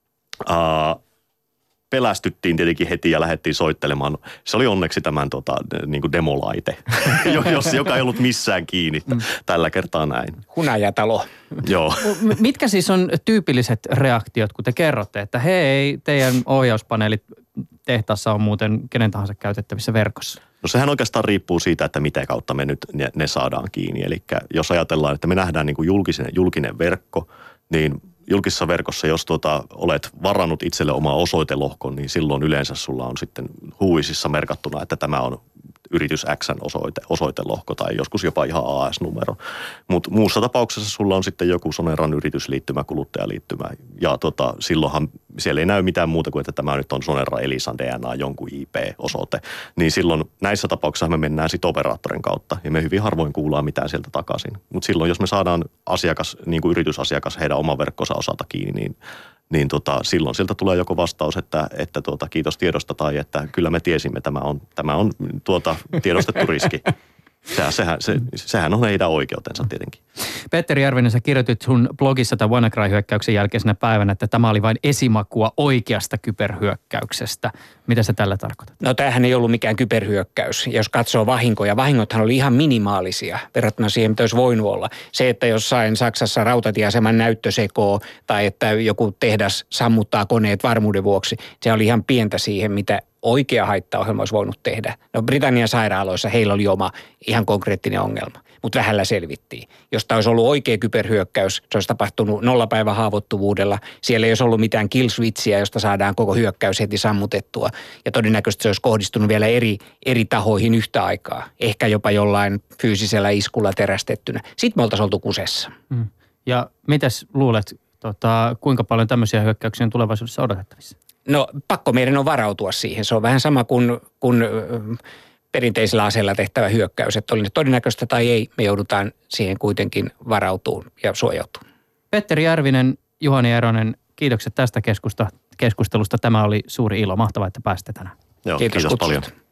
uh, pelästyttiin tietenkin heti ja lähdettiin soittelemaan. Se oli onneksi tämän tota, niin kuin demolaite, jos, joka ei ollut missään kiinni. Mm. Tällä kertaa näin. Hunajatalo. Joo. Mitkä siis on tyypilliset reaktiot, kun te kerrotte, että hei, teidän ohjauspaneelit tehtaassa on muuten kenen tahansa käytettävissä verkossa? No sehän oikeastaan riippuu siitä, että mitä kautta me nyt ne, ne saadaan kiinni. Eli jos ajatellaan, että me nähdään niin kuin julkisen, julkinen verkko, niin julkisessa verkossa, jos tuota, olet varannut itselle omaa osoitelohkon, niin silloin yleensä sulla on sitten huuisissa merkattuna, että tämä on yritys X:n osoite, osoitelohko tai joskus jopa ihan A S-numero. Mutta muussa tapauksessa sulla on sitten joku Soneran yritysliittymä, kuluttajaliittymä ja tota, silloinhan siellä ei näy mitään muuta kuin, että tämä nyt on Sonera Elisan D N A jonkun I P-osoite. Niin silloin näissä tapauksissa me mennään sitten operaattorin kautta ja me hyvin harvoin kuullaan mitään sieltä takaisin. Mutta silloin, jos me saadaan asiakas, niin kuin yritysasiakas heidän oman verkkonsa osalta kiinni, niin niin tota, silloin sieltä tulee joko vastaus, että, että tuota, kiitos tiedosta tai että kyllä me tiesimme, tämä on, tämä on tuota, tiedostettu riski. Sehän, sehän, se, sehän on heidän oikeutensa tietenkin. Petteri Järvinen, sä kirjoitit sun blogissa tämän WannaCry-hyökkäyksen jälkeisenä päivänä, että tämä oli vain esimakua oikeasta kyberhyökkäyksestä. Mitä sä tällä tarkoitat? No tämähän ei ollut mikään kyberhyökkäys. Jos katsoo vahinkoja, vahingothan oli ihan minimaalisia verrattuna siihen, mitä olisi voinut olla. Se, että jossain Saksassa rautatieaseman näyttö sekoo tai että joku tehdas sammuttaa koneet varmuuden vuoksi, se oli ihan pientä siihen, mitä oikea haittaohjelma olisi voinut tehdä. No Britannian sairaaloissa heillä oli oma ihan konkreettinen ongelma, mutta vähällä selvittiin. Jos tämä olisi ollut oikea kyberhyökkäys, se olisi tapahtunut nollapäivän haavoittuvuudella. Siellä ei olisi ollut mitään kill switchiä, josta saadaan koko hyökkäys heti sammutettua. Ja todennäköisesti se olisi kohdistunut vielä eri, eri tahoihin yhtä aikaa. Ehkä jopa jollain fyysisellä iskulla terästettynä. Sitten me oltaisiin oltu kusessa. Mm. Ja mitäs luulet, tota, kuinka paljon tämmöisiä hyökkäyksiä on tulevaisuudessa odotettavissa? No pakko meidän on varautua siihen. Se on vähän sama kuin, kuin perinteisellä aseella tehtävä hyökkäys. Että oli ne todennäköistä tai ei, me joudutaan siihen kuitenkin varautumaan ja suojautumaan. Petteri Järvinen, Juhani Eronen, kiitokset tästä keskusta, keskustelusta. Tämä oli suuri ilo. Mahtavaa, että pääsitte tänään. Joo, kiitos, kiitos paljon.